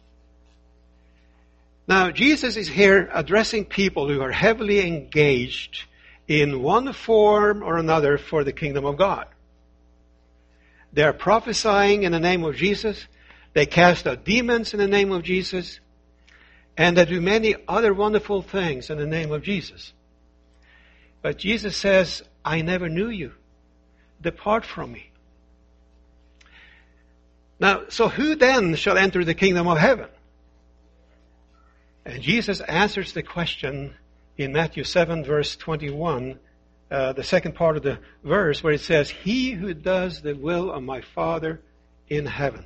C: Now, Jesus is here addressing people who are heavily engaged in one form or another for the kingdom of God. They are prophesying in the name of Jesus. They cast out demons in the name of Jesus. And they do many other wonderful things in the name of Jesus. But Jesus says, I never knew you. Depart from me. Now, so who then shall enter the kingdom of heaven? And Jesus answers the question in Matthew seven, verse twenty-one, uh, the second part of the verse, where it says, He who does the will of my Father in heaven.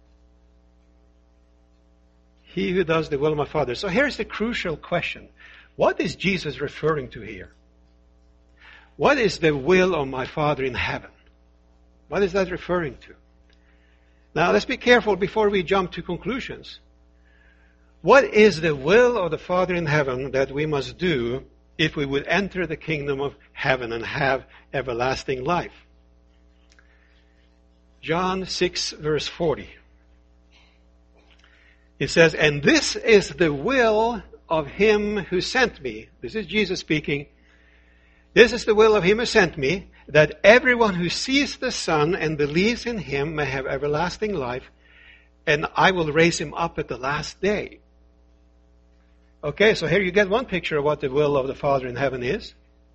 C: He who does the will of my Father. So here's the crucial question. What is Jesus referring to here? What is the will of my Father in heaven? What is that referring to? Now, let's be careful before we jump to conclusions. What is the will of the Father in heaven that we must do if we would enter the kingdom of heaven and have everlasting life? John six, verse forty. It says, And this is the will of him who sent me. This is Jesus speaking. This is the will of him who sent me, that everyone who sees the Son and believes in him may have everlasting life, and I will raise him up at the last day. Okay, so here you get one picture of what the will of the Father in heaven is.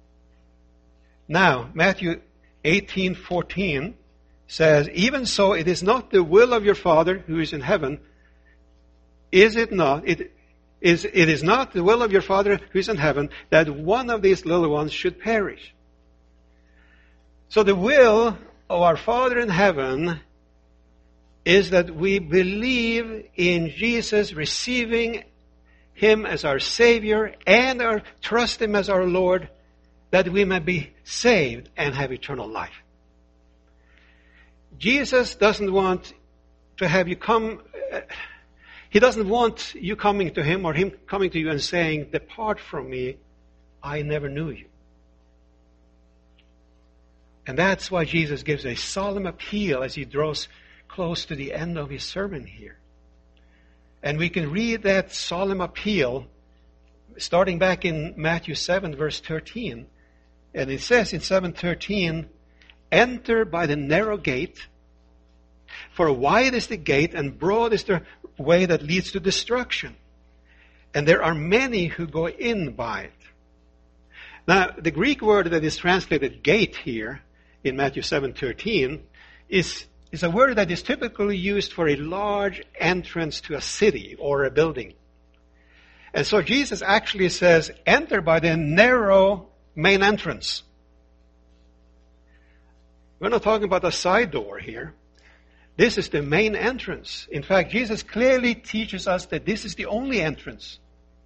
C: Now, Matthew eighteen fourteen says, Even so, it is not the will of your Father who is in heaven. Is it not? It is, it is not the will of your Father who is in heaven that one of these little ones should perish. So the will of our Father in heaven is that we believe in Jesus, receiving him as our Savior and our, trust him as our Lord, that we may be saved and have eternal life. Jesus doesn't want to have you come... Uh, He doesn't want you coming to him or him coming to you and saying, Depart from me, I never knew you. And that's why Jesus gives a solemn appeal as he draws close to the end of his sermon here. And we can read that solemn appeal starting back in Matthew seven, verse thirteen. And it says in seven thirteen, Enter by the narrow gate, for wide is the gate and broad is the way that leads to destruction. And there are many who go in by it. Now, the Greek word that is translated gate here in Matthew seven thirteen is, is a word that is typically used for a large entrance to a city or a building. And so Jesus actually says, enter by the narrow main entrance. We're not talking about a side door here. This is the main entrance. In fact, Jesus clearly teaches us that this is the only entrance.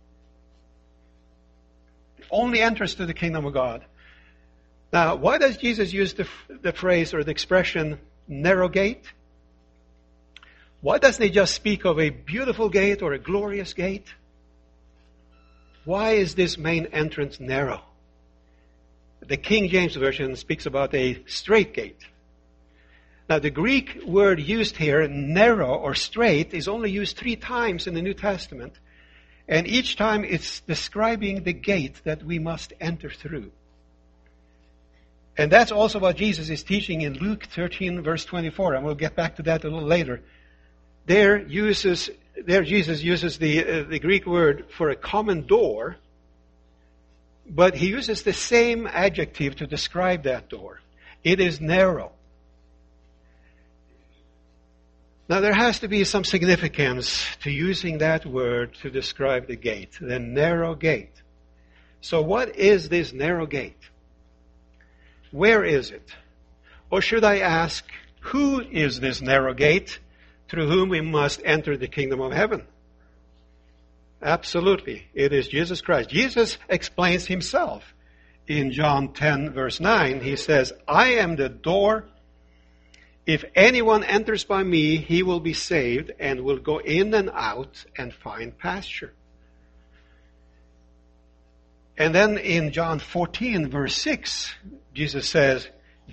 C: The only entrance to the kingdom of God. Now, why does Jesus use the, the phrase or the expression narrow gate? Why doesn't he just speak of a beautiful gate or a glorious gate? Why is this main entrance narrow? The King James Version speaks about a straight gate. Now, the Greek word used here, narrow or straight, is only used three times in the New Testament. And each time it's describing the gate that we must enter through. And that's also what Jesus is teaching in Luke thirteen, verse twenty-four. And we'll get back to that a little later. there uses there Jesus uses the uh, the Greek word for a common door, but he uses the same adjective to describe that door. It is narrow. Now there has to be some significance to using that word to describe the gate, the narrow gate. So what is this narrow gate? Where is it? Or should I ask, who is this narrow gate through whom we must enter the kingdom of heaven? Absolutely. It is Jesus Christ. Jesus explains himself in John ten verse nine. He says, I am the door. If anyone enters by me, he will be saved and will go in and out and find pasture. And then in John fourteen verse six, Jesus says,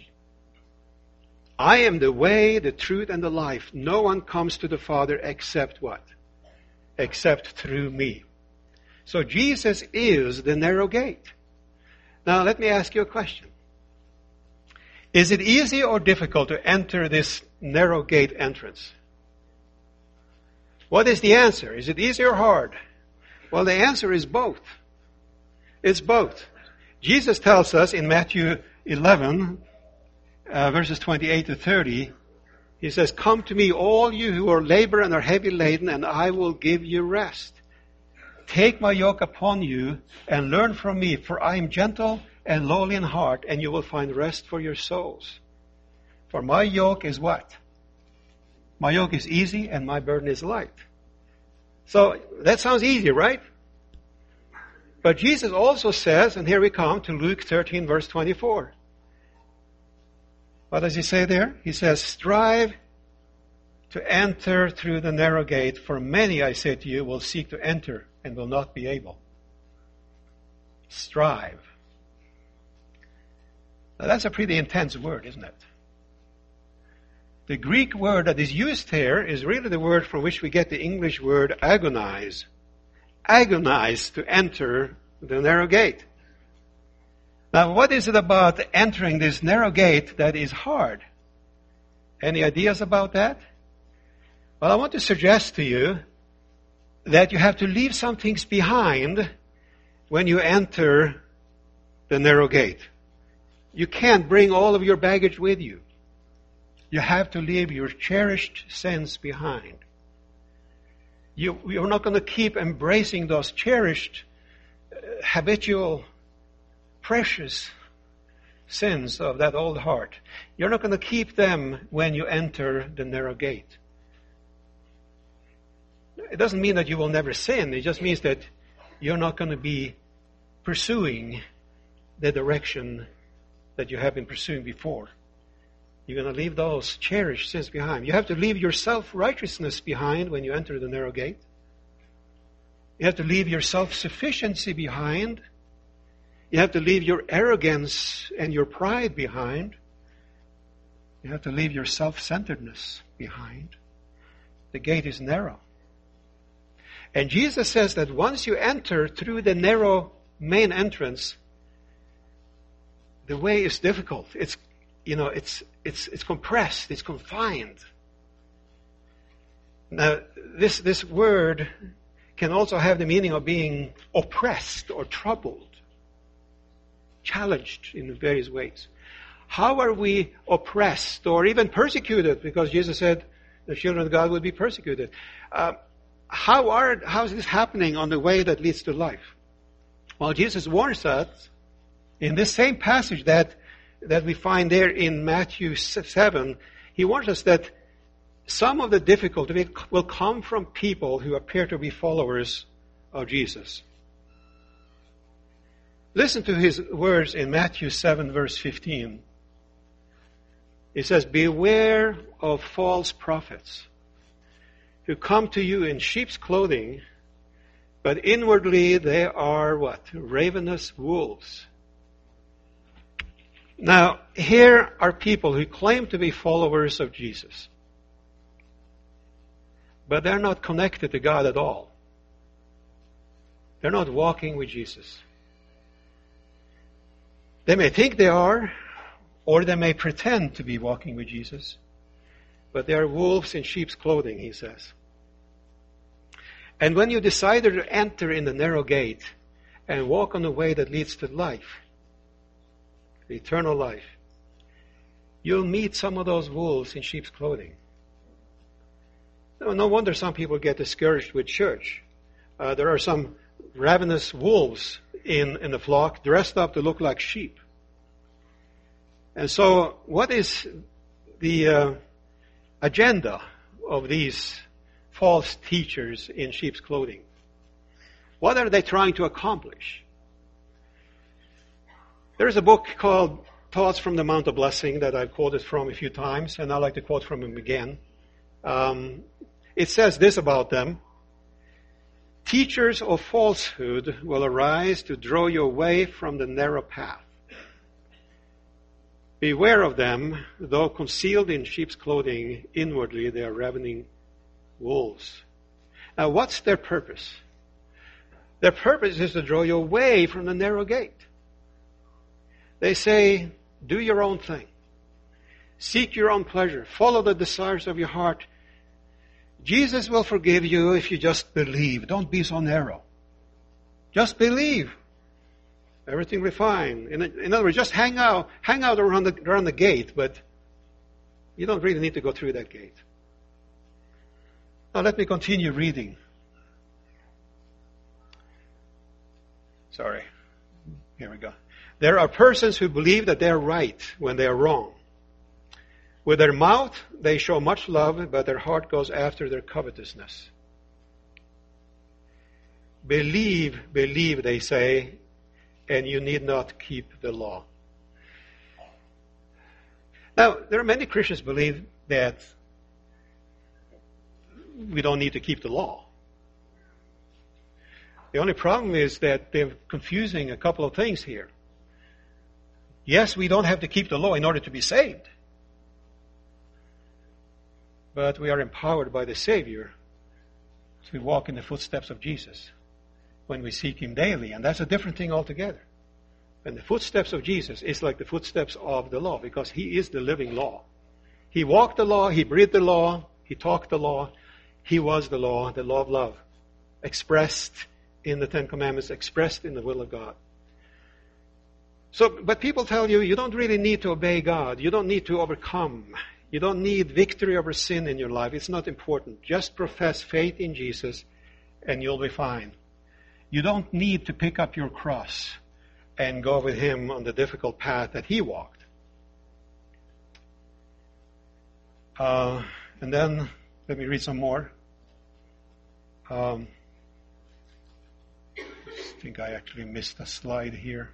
C: I am the way, the truth, and the life. No one comes to the Father except what? Except through me. So Jesus is the narrow gate. Now let me ask you a question. Is it easy or difficult to enter this narrow gate entrance? What is the answer? Is it easy or hard? Well, the answer is both. It's both. Jesus tells us in Matthew eleven, uh, verses twenty-eight to thirty, he says, come to me, all you who are labor and are heavy laden, and I will give you rest. Take my yoke upon you and learn from me, for I am gentle and lowly in heart, and you will find rest for your souls. For my yoke is what? My yoke is easy and my burden is light. So that sounds easy, right? But Jesus also says, and here we come to Luke thirteen verse twenty-four. What does he say there? He says, strive to enter through the narrow gate, for many, I say to you, will seek to enter and will not be able. Strive. Now that's a pretty intense word, isn't it? The Greek word that is used here is really the word from which we get the English word agonize. Agonize to enter the narrow gate. Now, what is it about entering this narrow gate that is hard? Any ideas about that? Well, I want to suggest to you that you have to leave some things behind when you enter the narrow gate. You can't bring all of your baggage with you. You have to leave your cherished sins behind. You, you're not going to keep embracing those cherished, uh, habitual, precious sins of that old heart. You're not going to keep them when you enter the narrow gate. It doesn't mean that you will never sin. It just means that you're not going to be pursuing the direction that you have been pursuing before. You're going to leave those cherished sins behind. You have to leave your self-righteousness behind when you enter the narrow gate. You have to leave your self-sufficiency behind. You have to leave your arrogance and your pride behind. You have to leave your self-centeredness behind. The gate is narrow. And Jesus says that once you enter through the narrow main entrance, the way is difficult. It's, you know, it's, it's, it's compressed. It's confined. Now, this, this word can also have the meaning of being oppressed or troubled, challenged in various ways. How are we oppressed or even persecuted? Because Jesus said the children of God would be persecuted. Uh, how are, how is this happening on the way that leads to life? Well, Jesus warns us in this same passage that, that we find there in Matthew seven. He warns us that some of the difficulty will come from people who appear to be followers of Jesus. Listen to his words in Matthew seven verse fifteen. He says, beware of false prophets who come to you in sheep's clothing, but inwardly they are what? Ravenous wolves. Now, here are people who claim to be followers of Jesus, but they're not connected to God at all. They're not walking with Jesus. They may think they are, or they may pretend to be walking with Jesus, but they are wolves in sheep's clothing, he says. And when you decide to enter in the narrow gate and walk on the way that leads to life, eternal life, you'll meet some of those wolves in sheep's clothing. No wonder some people get discouraged with church. Uh, there are some ravenous wolves in, in the flock dressed up to look like sheep. And so what is the uh, agenda of these false teachers in sheep's clothing? What are they trying to accomplish? There's a book called Thoughts from the Mount of Blessing that I've quoted from a few times, and I'd like to quote from him again. Um, it says this about them: teachers of falsehood will arise to draw you away from the narrow path. Beware of them, though concealed in sheep's clothing, inwardly they are ravening wolves. Now, what's their purpose? Their purpose is to draw you away from the narrow gate. They say, do your own thing. Seek your own pleasure. Follow the desires of your heart. Jesus will forgive you if you just believe. Don't be so narrow. Just believe. Everything will be fine. In, in other words, just hang out, hang out around the, around the gate, but you don't really need to go through that gate. Now let me continue reading. Sorry. Here we go. There are persons who believe that they are right when they are wrong. With their mouth, they show much love, but their heart goes after their covetousness. Believe, believe, they say, and you need not keep the law. Now, there are many Christians who believe that we don't need to keep the law. The only problem is that they're confusing a couple of things here. Yes, we don't have to keep the law in order to be saved. But we are empowered by the Savior to walk in the footsteps of Jesus when we seek Him daily. And that's a different thing altogether. And the footsteps of Jesus is like the footsteps of the law, because He is the living law. He walked the law, He breathed the law, He talked the law. He was the law, the law of love, expressed in the Ten Commandments, expressed in the will of God. So, but people tell you, you don't really need to obey God. You don't need to overcome. You don't need victory over sin in your life. It's not important. Just profess faith in Jesus and you'll be fine. You don't need to pick up your cross and go with Him on the difficult path that He walked. Uh, and then, let me read some more. Um, I think I actually missed a slide here.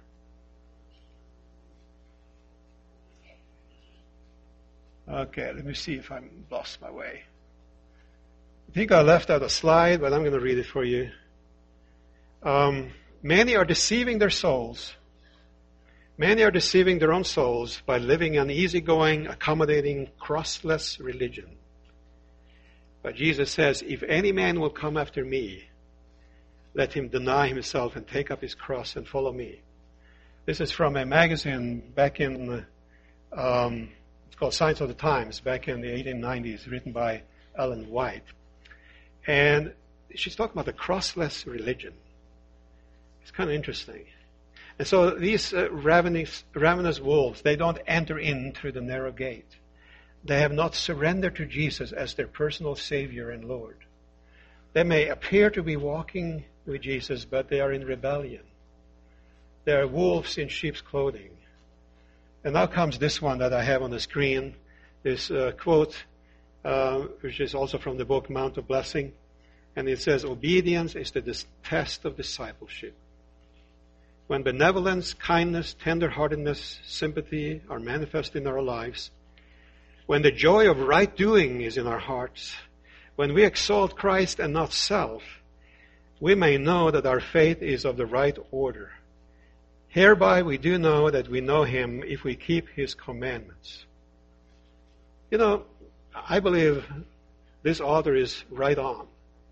C: Okay, let me see if I lost my way. I think I left out a slide, but I'm going to read it for you. Um, many are deceiving their souls. Many are deceiving their own souls by living an easygoing, accommodating, crossless religion. But Jesus says, if any man will come after me, let him deny himself and take up his cross and follow me. This is from a magazine back in, um, it's called Signs of the Times, back in the eighteen nineties, written by Ellen White. And she's talking about the crossless religion. It's kind of interesting. And so these uh, ravenous, ravenous wolves, they don't enter in through the narrow gate. They have not surrendered to Jesus as their personal Savior and Lord. They may appear to be walking with Jesus, but they are in rebellion. They are wolves in sheep's clothing. And now comes this one that I have on the screen, this uh, quote, uh, which is also from the book Mount of Blessing. And it says, obedience is the dis- test of discipleship. When benevolence, kindness, tenderheartedness, sympathy are manifest in our lives, when the joy of right doing is in our hearts, when we exalt Christ and not self, we may know that our faith is of the right order. Hereby we do know that we know Him if we keep His commandments. You know, I believe this author is right on.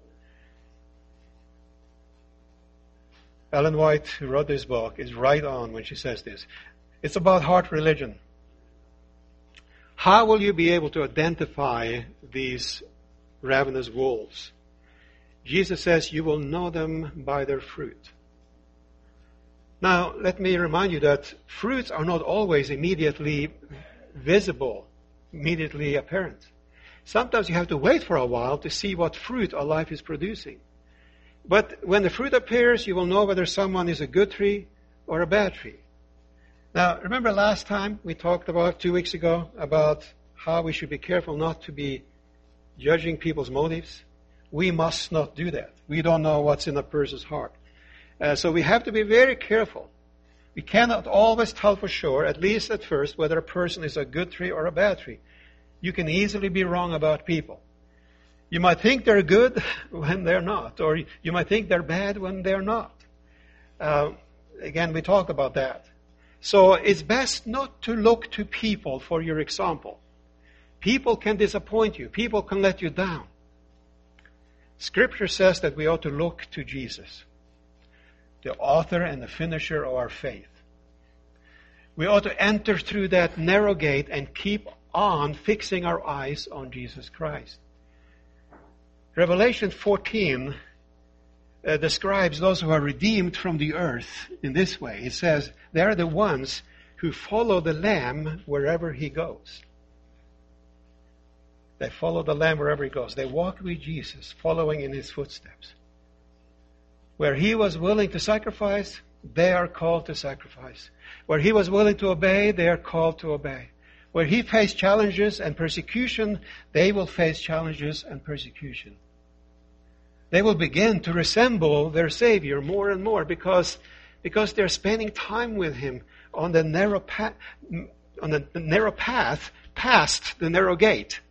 C: Ellen White, who wrote this book, is right on when she says this. It's about heart religion. How will you be able to identify these ravenous wolves? Jesus says, you will know them by their fruit. Now, let me remind you that fruits are not always immediately visible, immediately apparent. Sometimes you have to wait for a while to see what fruit a life is producing. But when the fruit appears, you will know whether someone is a good tree or a bad tree. Now, remember last time we talked about, two weeks ago, about how we should be careful not to be judging people's motives? We must not do that. We don't know what's in a person's heart. Uh, so we have to be very careful. We cannot always tell for sure, at least at first, whether a person is a good tree or a bad tree. You can easily be wrong about people. You might think they're good when they're not, or you might think they're bad when they're not. Uh, again, we talked about that. So it's best not to look to people for your example. People can disappoint you. People can let you down. Scripture says that we ought to look to Jesus, the author and the finisher of our faith. We ought to enter through that narrow gate and keep on fixing our eyes on Jesus Christ. Revelation fourteen uh, describes those who are redeemed from the earth in this way. It says, they are the ones who follow the Lamb wherever he goes. They follow the Lamb wherever he goes. They walk with Jesus, following in his footsteps. Where he was willing to sacrifice, they are called to sacrifice. Where he was willing to obey, they are called to obey. Where he faced challenges and persecution, they will face challenges and persecution. They will begin to resemble their Savior more and more because, because they're spending time with him on the narrow path, on the narrow path past the narrow gate.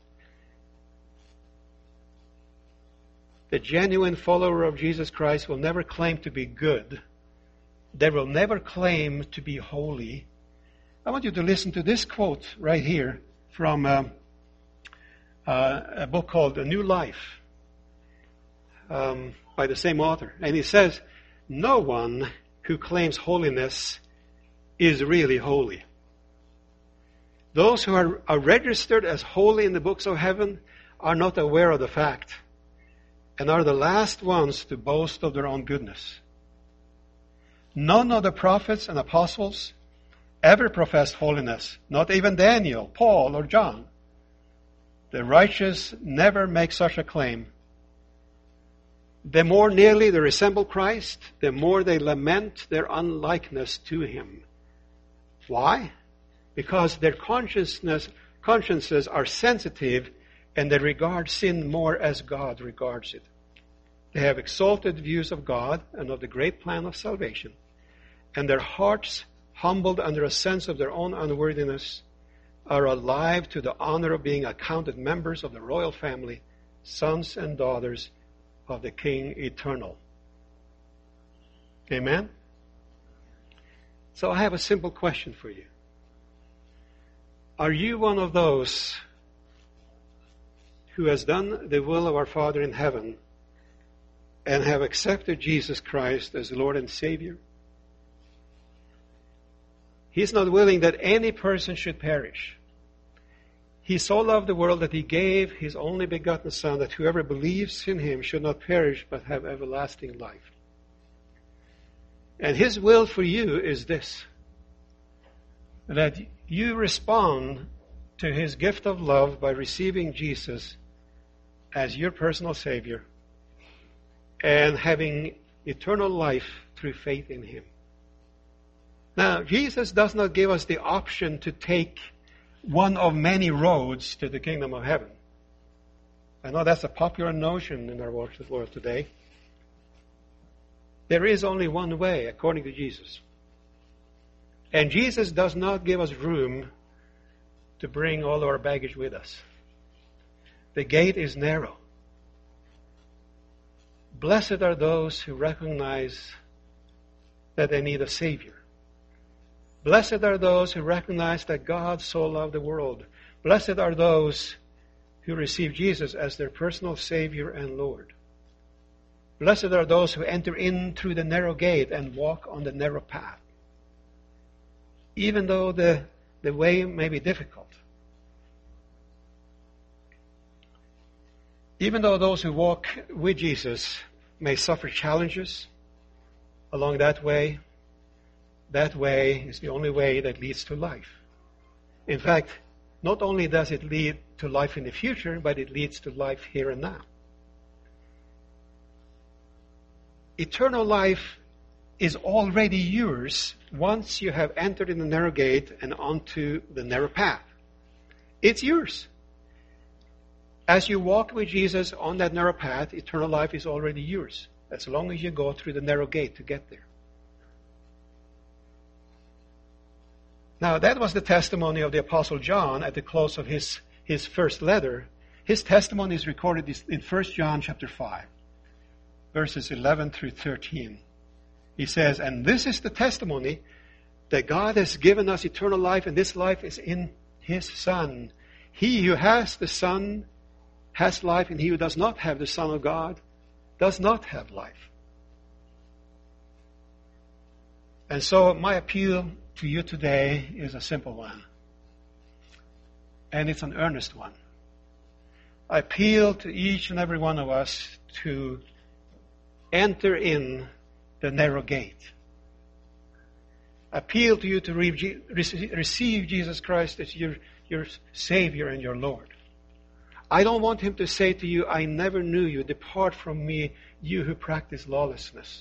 C: The genuine follower of Jesus Christ will never claim to be good. They will never claim to be holy. I want you to listen to this quote right here from uh, uh, a book called A New Life um, by the same author. And he says, no one who claims holiness is really holy. Those who are, are registered as holy in the books of heaven are not aware of the fact and are the last ones to boast of their own goodness. None of the prophets and apostles ever professed holiness, not even Daniel, Paul, or John. The righteous never make such a claim. The more nearly they resemble Christ, the more they lament their unlikeness to him. Why? Because their consciousness, consciences are sensitive and they regard sin more as God regards it. They have exalted views of God and of the great plan of salvation, and their hearts, humbled under a sense of their own unworthiness, are alive to the honor of being accounted members of the royal family, sons and daughters of the King Eternal. Amen? So I have a simple question for you. Are you one of those who has done the will of our Father in heaven and have accepted Jesus Christ as Lord and Savior? He's not willing that any person should perish. He so loved the world that he gave his only begotten Son, that whoever believes in him should not perish but have everlasting life. And his will for you is this: that you respond to his gift of love by receiving Jesus as your personal Savior and having eternal life through faith in him. Now, Jesus does not give us the option to take one of many roads to the kingdom of heaven. I know that's a popular notion in our world today. There is only one way, according to Jesus. And Jesus does not give us room to bring all our baggage with us. The gate is narrow. Blessed are those who recognize that they need a Savior. Blessed are those who recognize that God so loved the world. Blessed are those who receive Jesus as their personal Savior and Lord. Blessed are those who enter in through the narrow gate and walk on the narrow path. Even though the, the way may be difficult, Even though those who walk with Jesus may suffer challenges along that way, that way is the only way that leads to life. In fact, not only does it lead to life in the future, but it leads to life here and now. Eternal life is already yours once you have entered in the narrow gate and onto the narrow path. It's yours. As you walk with Jesus on that narrow path, eternal life is already yours, as long as you go through the narrow gate to get there. Now, that was the testimony of the Apostle John at the close of his, his first letter. His testimony is recorded in First John chapter five, verses eleven through thirteen. He says, "And this is the testimony that God has given us eternal life, and this life is in His Son. He who has the Son has life, and he who does not have the Son of God does not have life." And so my appeal to you today is a simple one. And it's an earnest one. I appeal to each and every one of us to enter in the narrow gate. I appeal to you to re- receive Jesus Christ as your, your Savior and your Lord. I don't want Him to say to you, "I never knew you. Depart from me, you who practice lawlessness."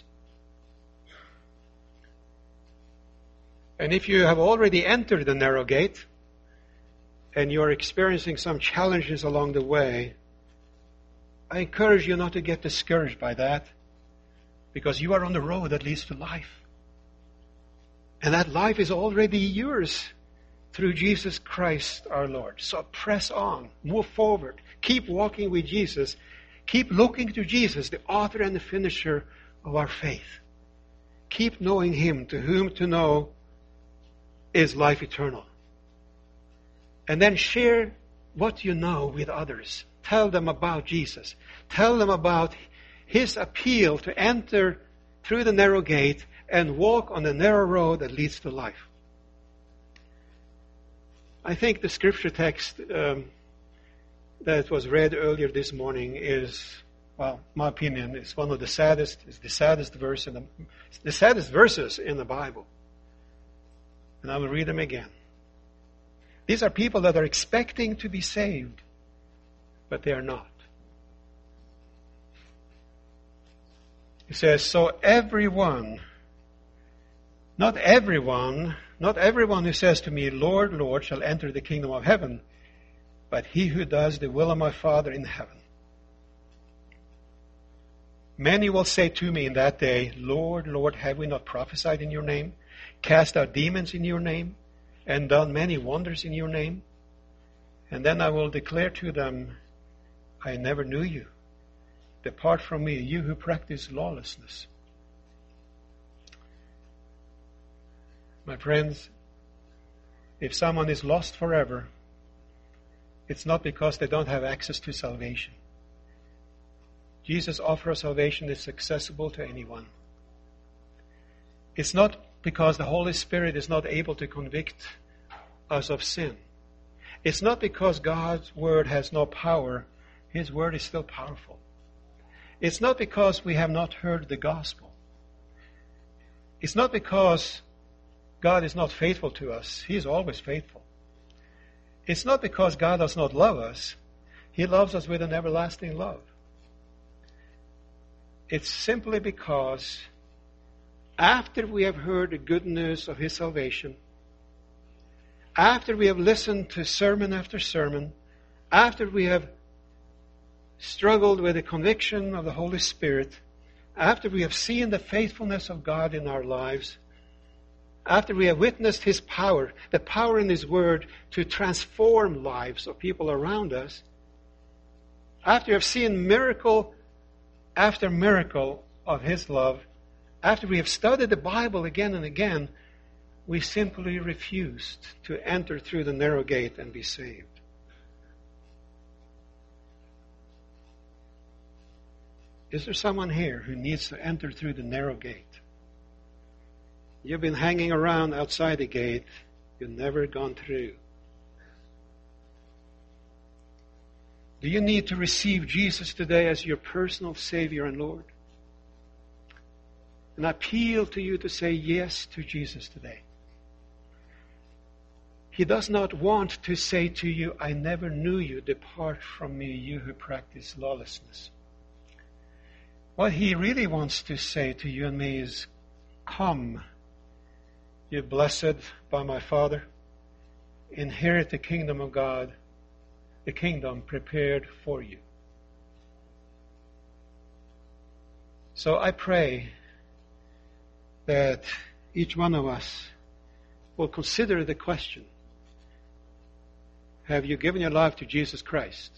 C: And if you have already entered the narrow gate and you're experiencing some challenges along the way, I encourage you not to get discouraged by that, because you are on the road that leads to life. And that life is already yours through Jesus Christ our Lord. So press on, move forward, keep walking with Jesus, keep looking to Jesus, the author and the finisher of our faith. Keep knowing Him, to whom to know is life eternal. And then share what you know with others. Tell them about Jesus. Tell them about His appeal to enter through the narrow gate and walk on the narrow road that leads to life. I think the scripture text um, that was read earlier this morning is, well, my opinion, is one of the saddest, is the saddest verse in the, the saddest verses in the Bible. And I will read them again. These are people that are expecting to be saved, but they are not. He says, "So everyone, not everyone, not everyone who says to me, 'Lord, Lord,' shall enter the kingdom of heaven, but he who does the will of my Father in heaven. Many will say to me in that day, 'Lord, Lord, have we not prophesied in your name, cast out demons in your name, and done many wonders in your name?' And then I will declare to them, 'I never knew you. Depart from me, you who practice lawlessness.'" My friends, if someone is lost forever, it's not because they don't have access to salvation. Jesus offers salvation that's accessible to anyone. It's not because the Holy Spirit is not able to convict us of sin. It's not because God's Word has no power. His Word is still powerful. It's not because we have not heard the gospel. It's not because God is not faithful to us. He is always faithful. It's not because God does not love us. He loves us with an everlasting love. It's simply because after we have heard the good news of His salvation, after we have listened to sermon after sermon, after we have struggled with the conviction of the Holy Spirit, after we have seen the faithfulness of God in our lives, after we have witnessed His power, the power in His Word to transform lives of people around us, after we have seen miracle after miracle of His love, after we have studied the Bible again and again, we simply refused to enter through the narrow gate and be saved. Is there someone here who needs to enter through the narrow gate? You've been hanging around outside the gate. You've never gone through. Do you need to receive Jesus today as your personal Savior and Lord? And I appeal to you to say yes to Jesus today. He does not want to say to you, I never knew you, depart from me, you who practice lawlessness. What He really wants to say to you and me is, come, you blessed by my Father, inherit the kingdom of God, the kingdom prepared for you. So I pray that each one of us will consider the question, have you given your life to Jesus Christ?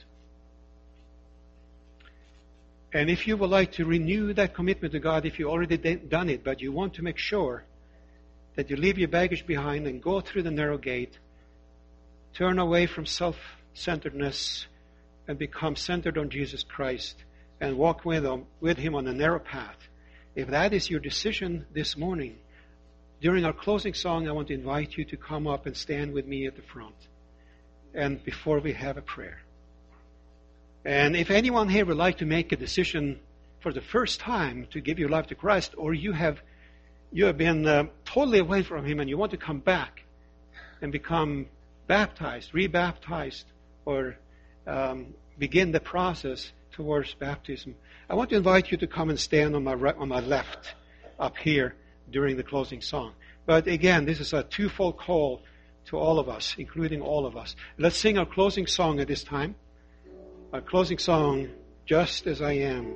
C: And if you would like to renew that commitment to God, if you already done it, but you want to make sure that you leave your baggage behind and go through the narrow gate, turn away from self-centeredness and become centered on Jesus Christ and walk with him, with him on a narrow path. If that is your decision this morning, during our closing song, I want to invite you to come up and stand with me at the front. And before we have a prayer. And if anyone here would like to make a decision for the first time to give your life to Christ, or you have you have been uh, totally away from Him and you want to come back and become baptized, rebaptized, or um, begin the process towards baptism, I want to invite you to come and stand on my right, on my left up here during the closing song. But again, this is a twofold call to all of us, including all of us. Let's sing our closing song at this time. Our closing song, Just As I Am.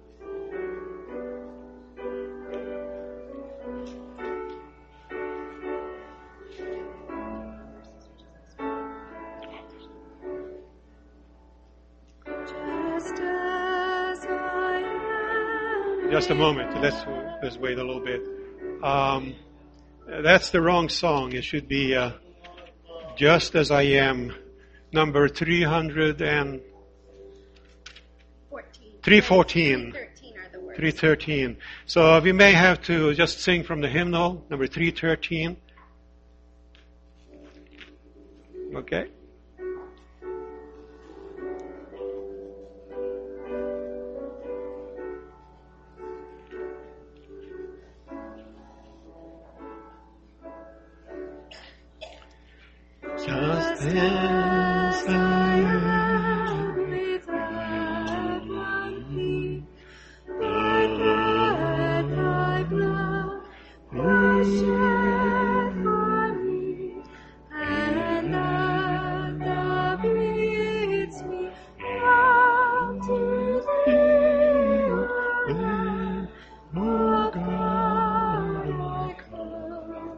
G: Just as I am.
C: Just a moment. Let's, let's wait a little bit. Um, that's the wrong song. It should be... Uh, Just As I Am, number three hundred and three fourteen. three thirteen. So we may have to just sing from the hymnal, number three thirteen. Okay? Just as I am,
G: without my plea, I let thy blood was shed for me, and that thou leads me out to thee, O Lamb, O God, I come.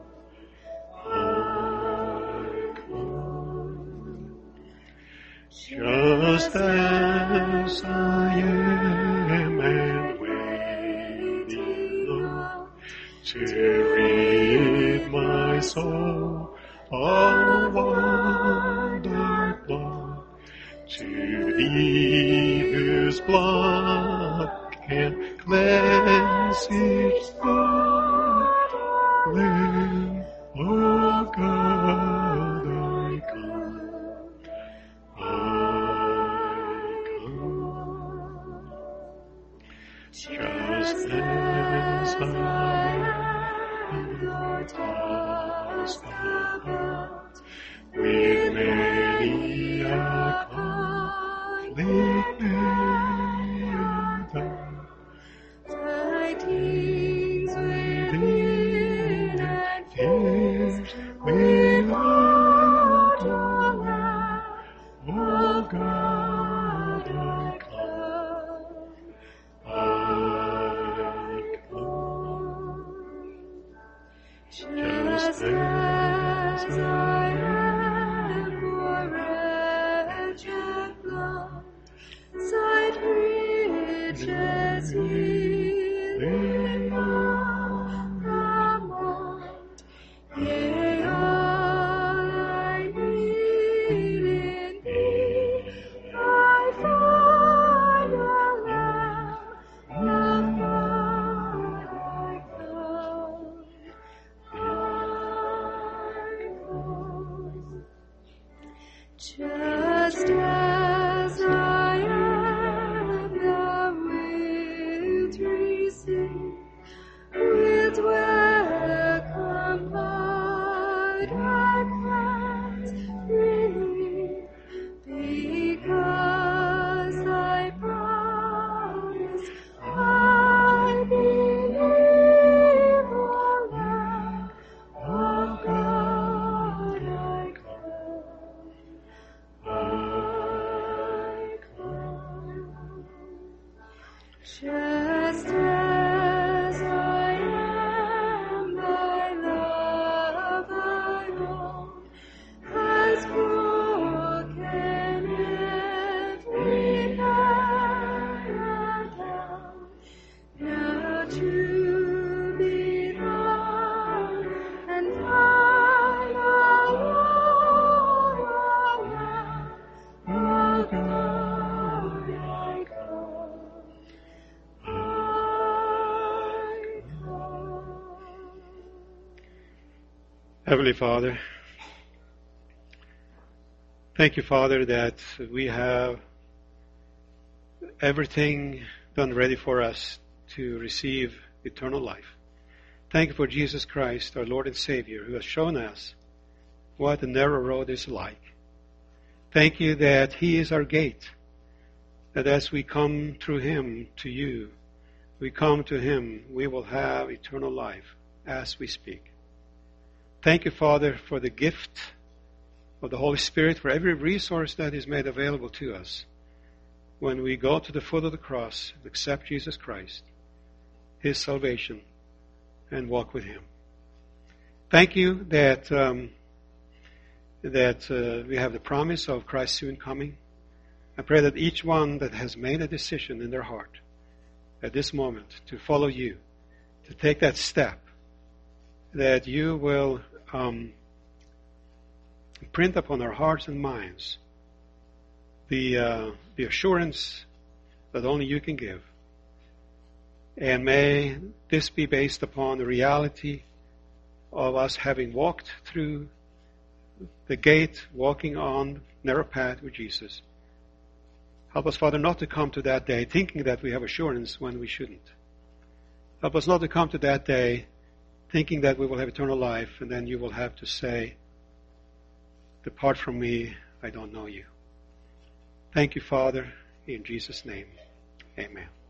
C: just as I am, and waiting on to rid my soul of one dark blood, to thee whose blood can cleanse each spot, when, O God, I come. Just as I am, Lord, hast thou brought with many a conflict, many a doubt,
G: Thy kings within and fears without a lie,
C: O God, I come.
G: Just as I am, for wretched blood, sight riches healing on the mount, yea, all I need in thee, I find a lamb, the blood I come. Just as I Just as I am, thy love alone has broken every barrier down. Now to be found and find alone around, oh God, I come, I come.
C: Heavenly Father, thank you, Father, that we have everything done ready for us to receive eternal life. Thank you for Jesus Christ, our Lord and Savior, who has shown us what the narrow road is like. Thank you that He is our gate, that as we come through Him to you, we come to Him, we will have eternal life as we speak. Thank you, Father, for the gift of the Holy Spirit, for every resource that is made available to us when we go to the foot of the cross and accept Jesus Christ, His salvation, and walk with Him. Thank you that um, that uh, we have the promise of Christ soon coming. I pray that each one that has made a decision in their heart at this moment to follow you, to take that step, that you will um, print upon our hearts and minds the uh, the assurance that only you can give. And may this be based upon the reality of us having walked through the gate, walking on narrow path with Jesus. Help us, Father, not to come to that day thinking that we have assurance when we shouldn't. Help us not to come to that day thinking that we will have eternal life, and then you will have to say, "Depart from me, I don't know you." Thank you, Father, in Jesus' name. Amen.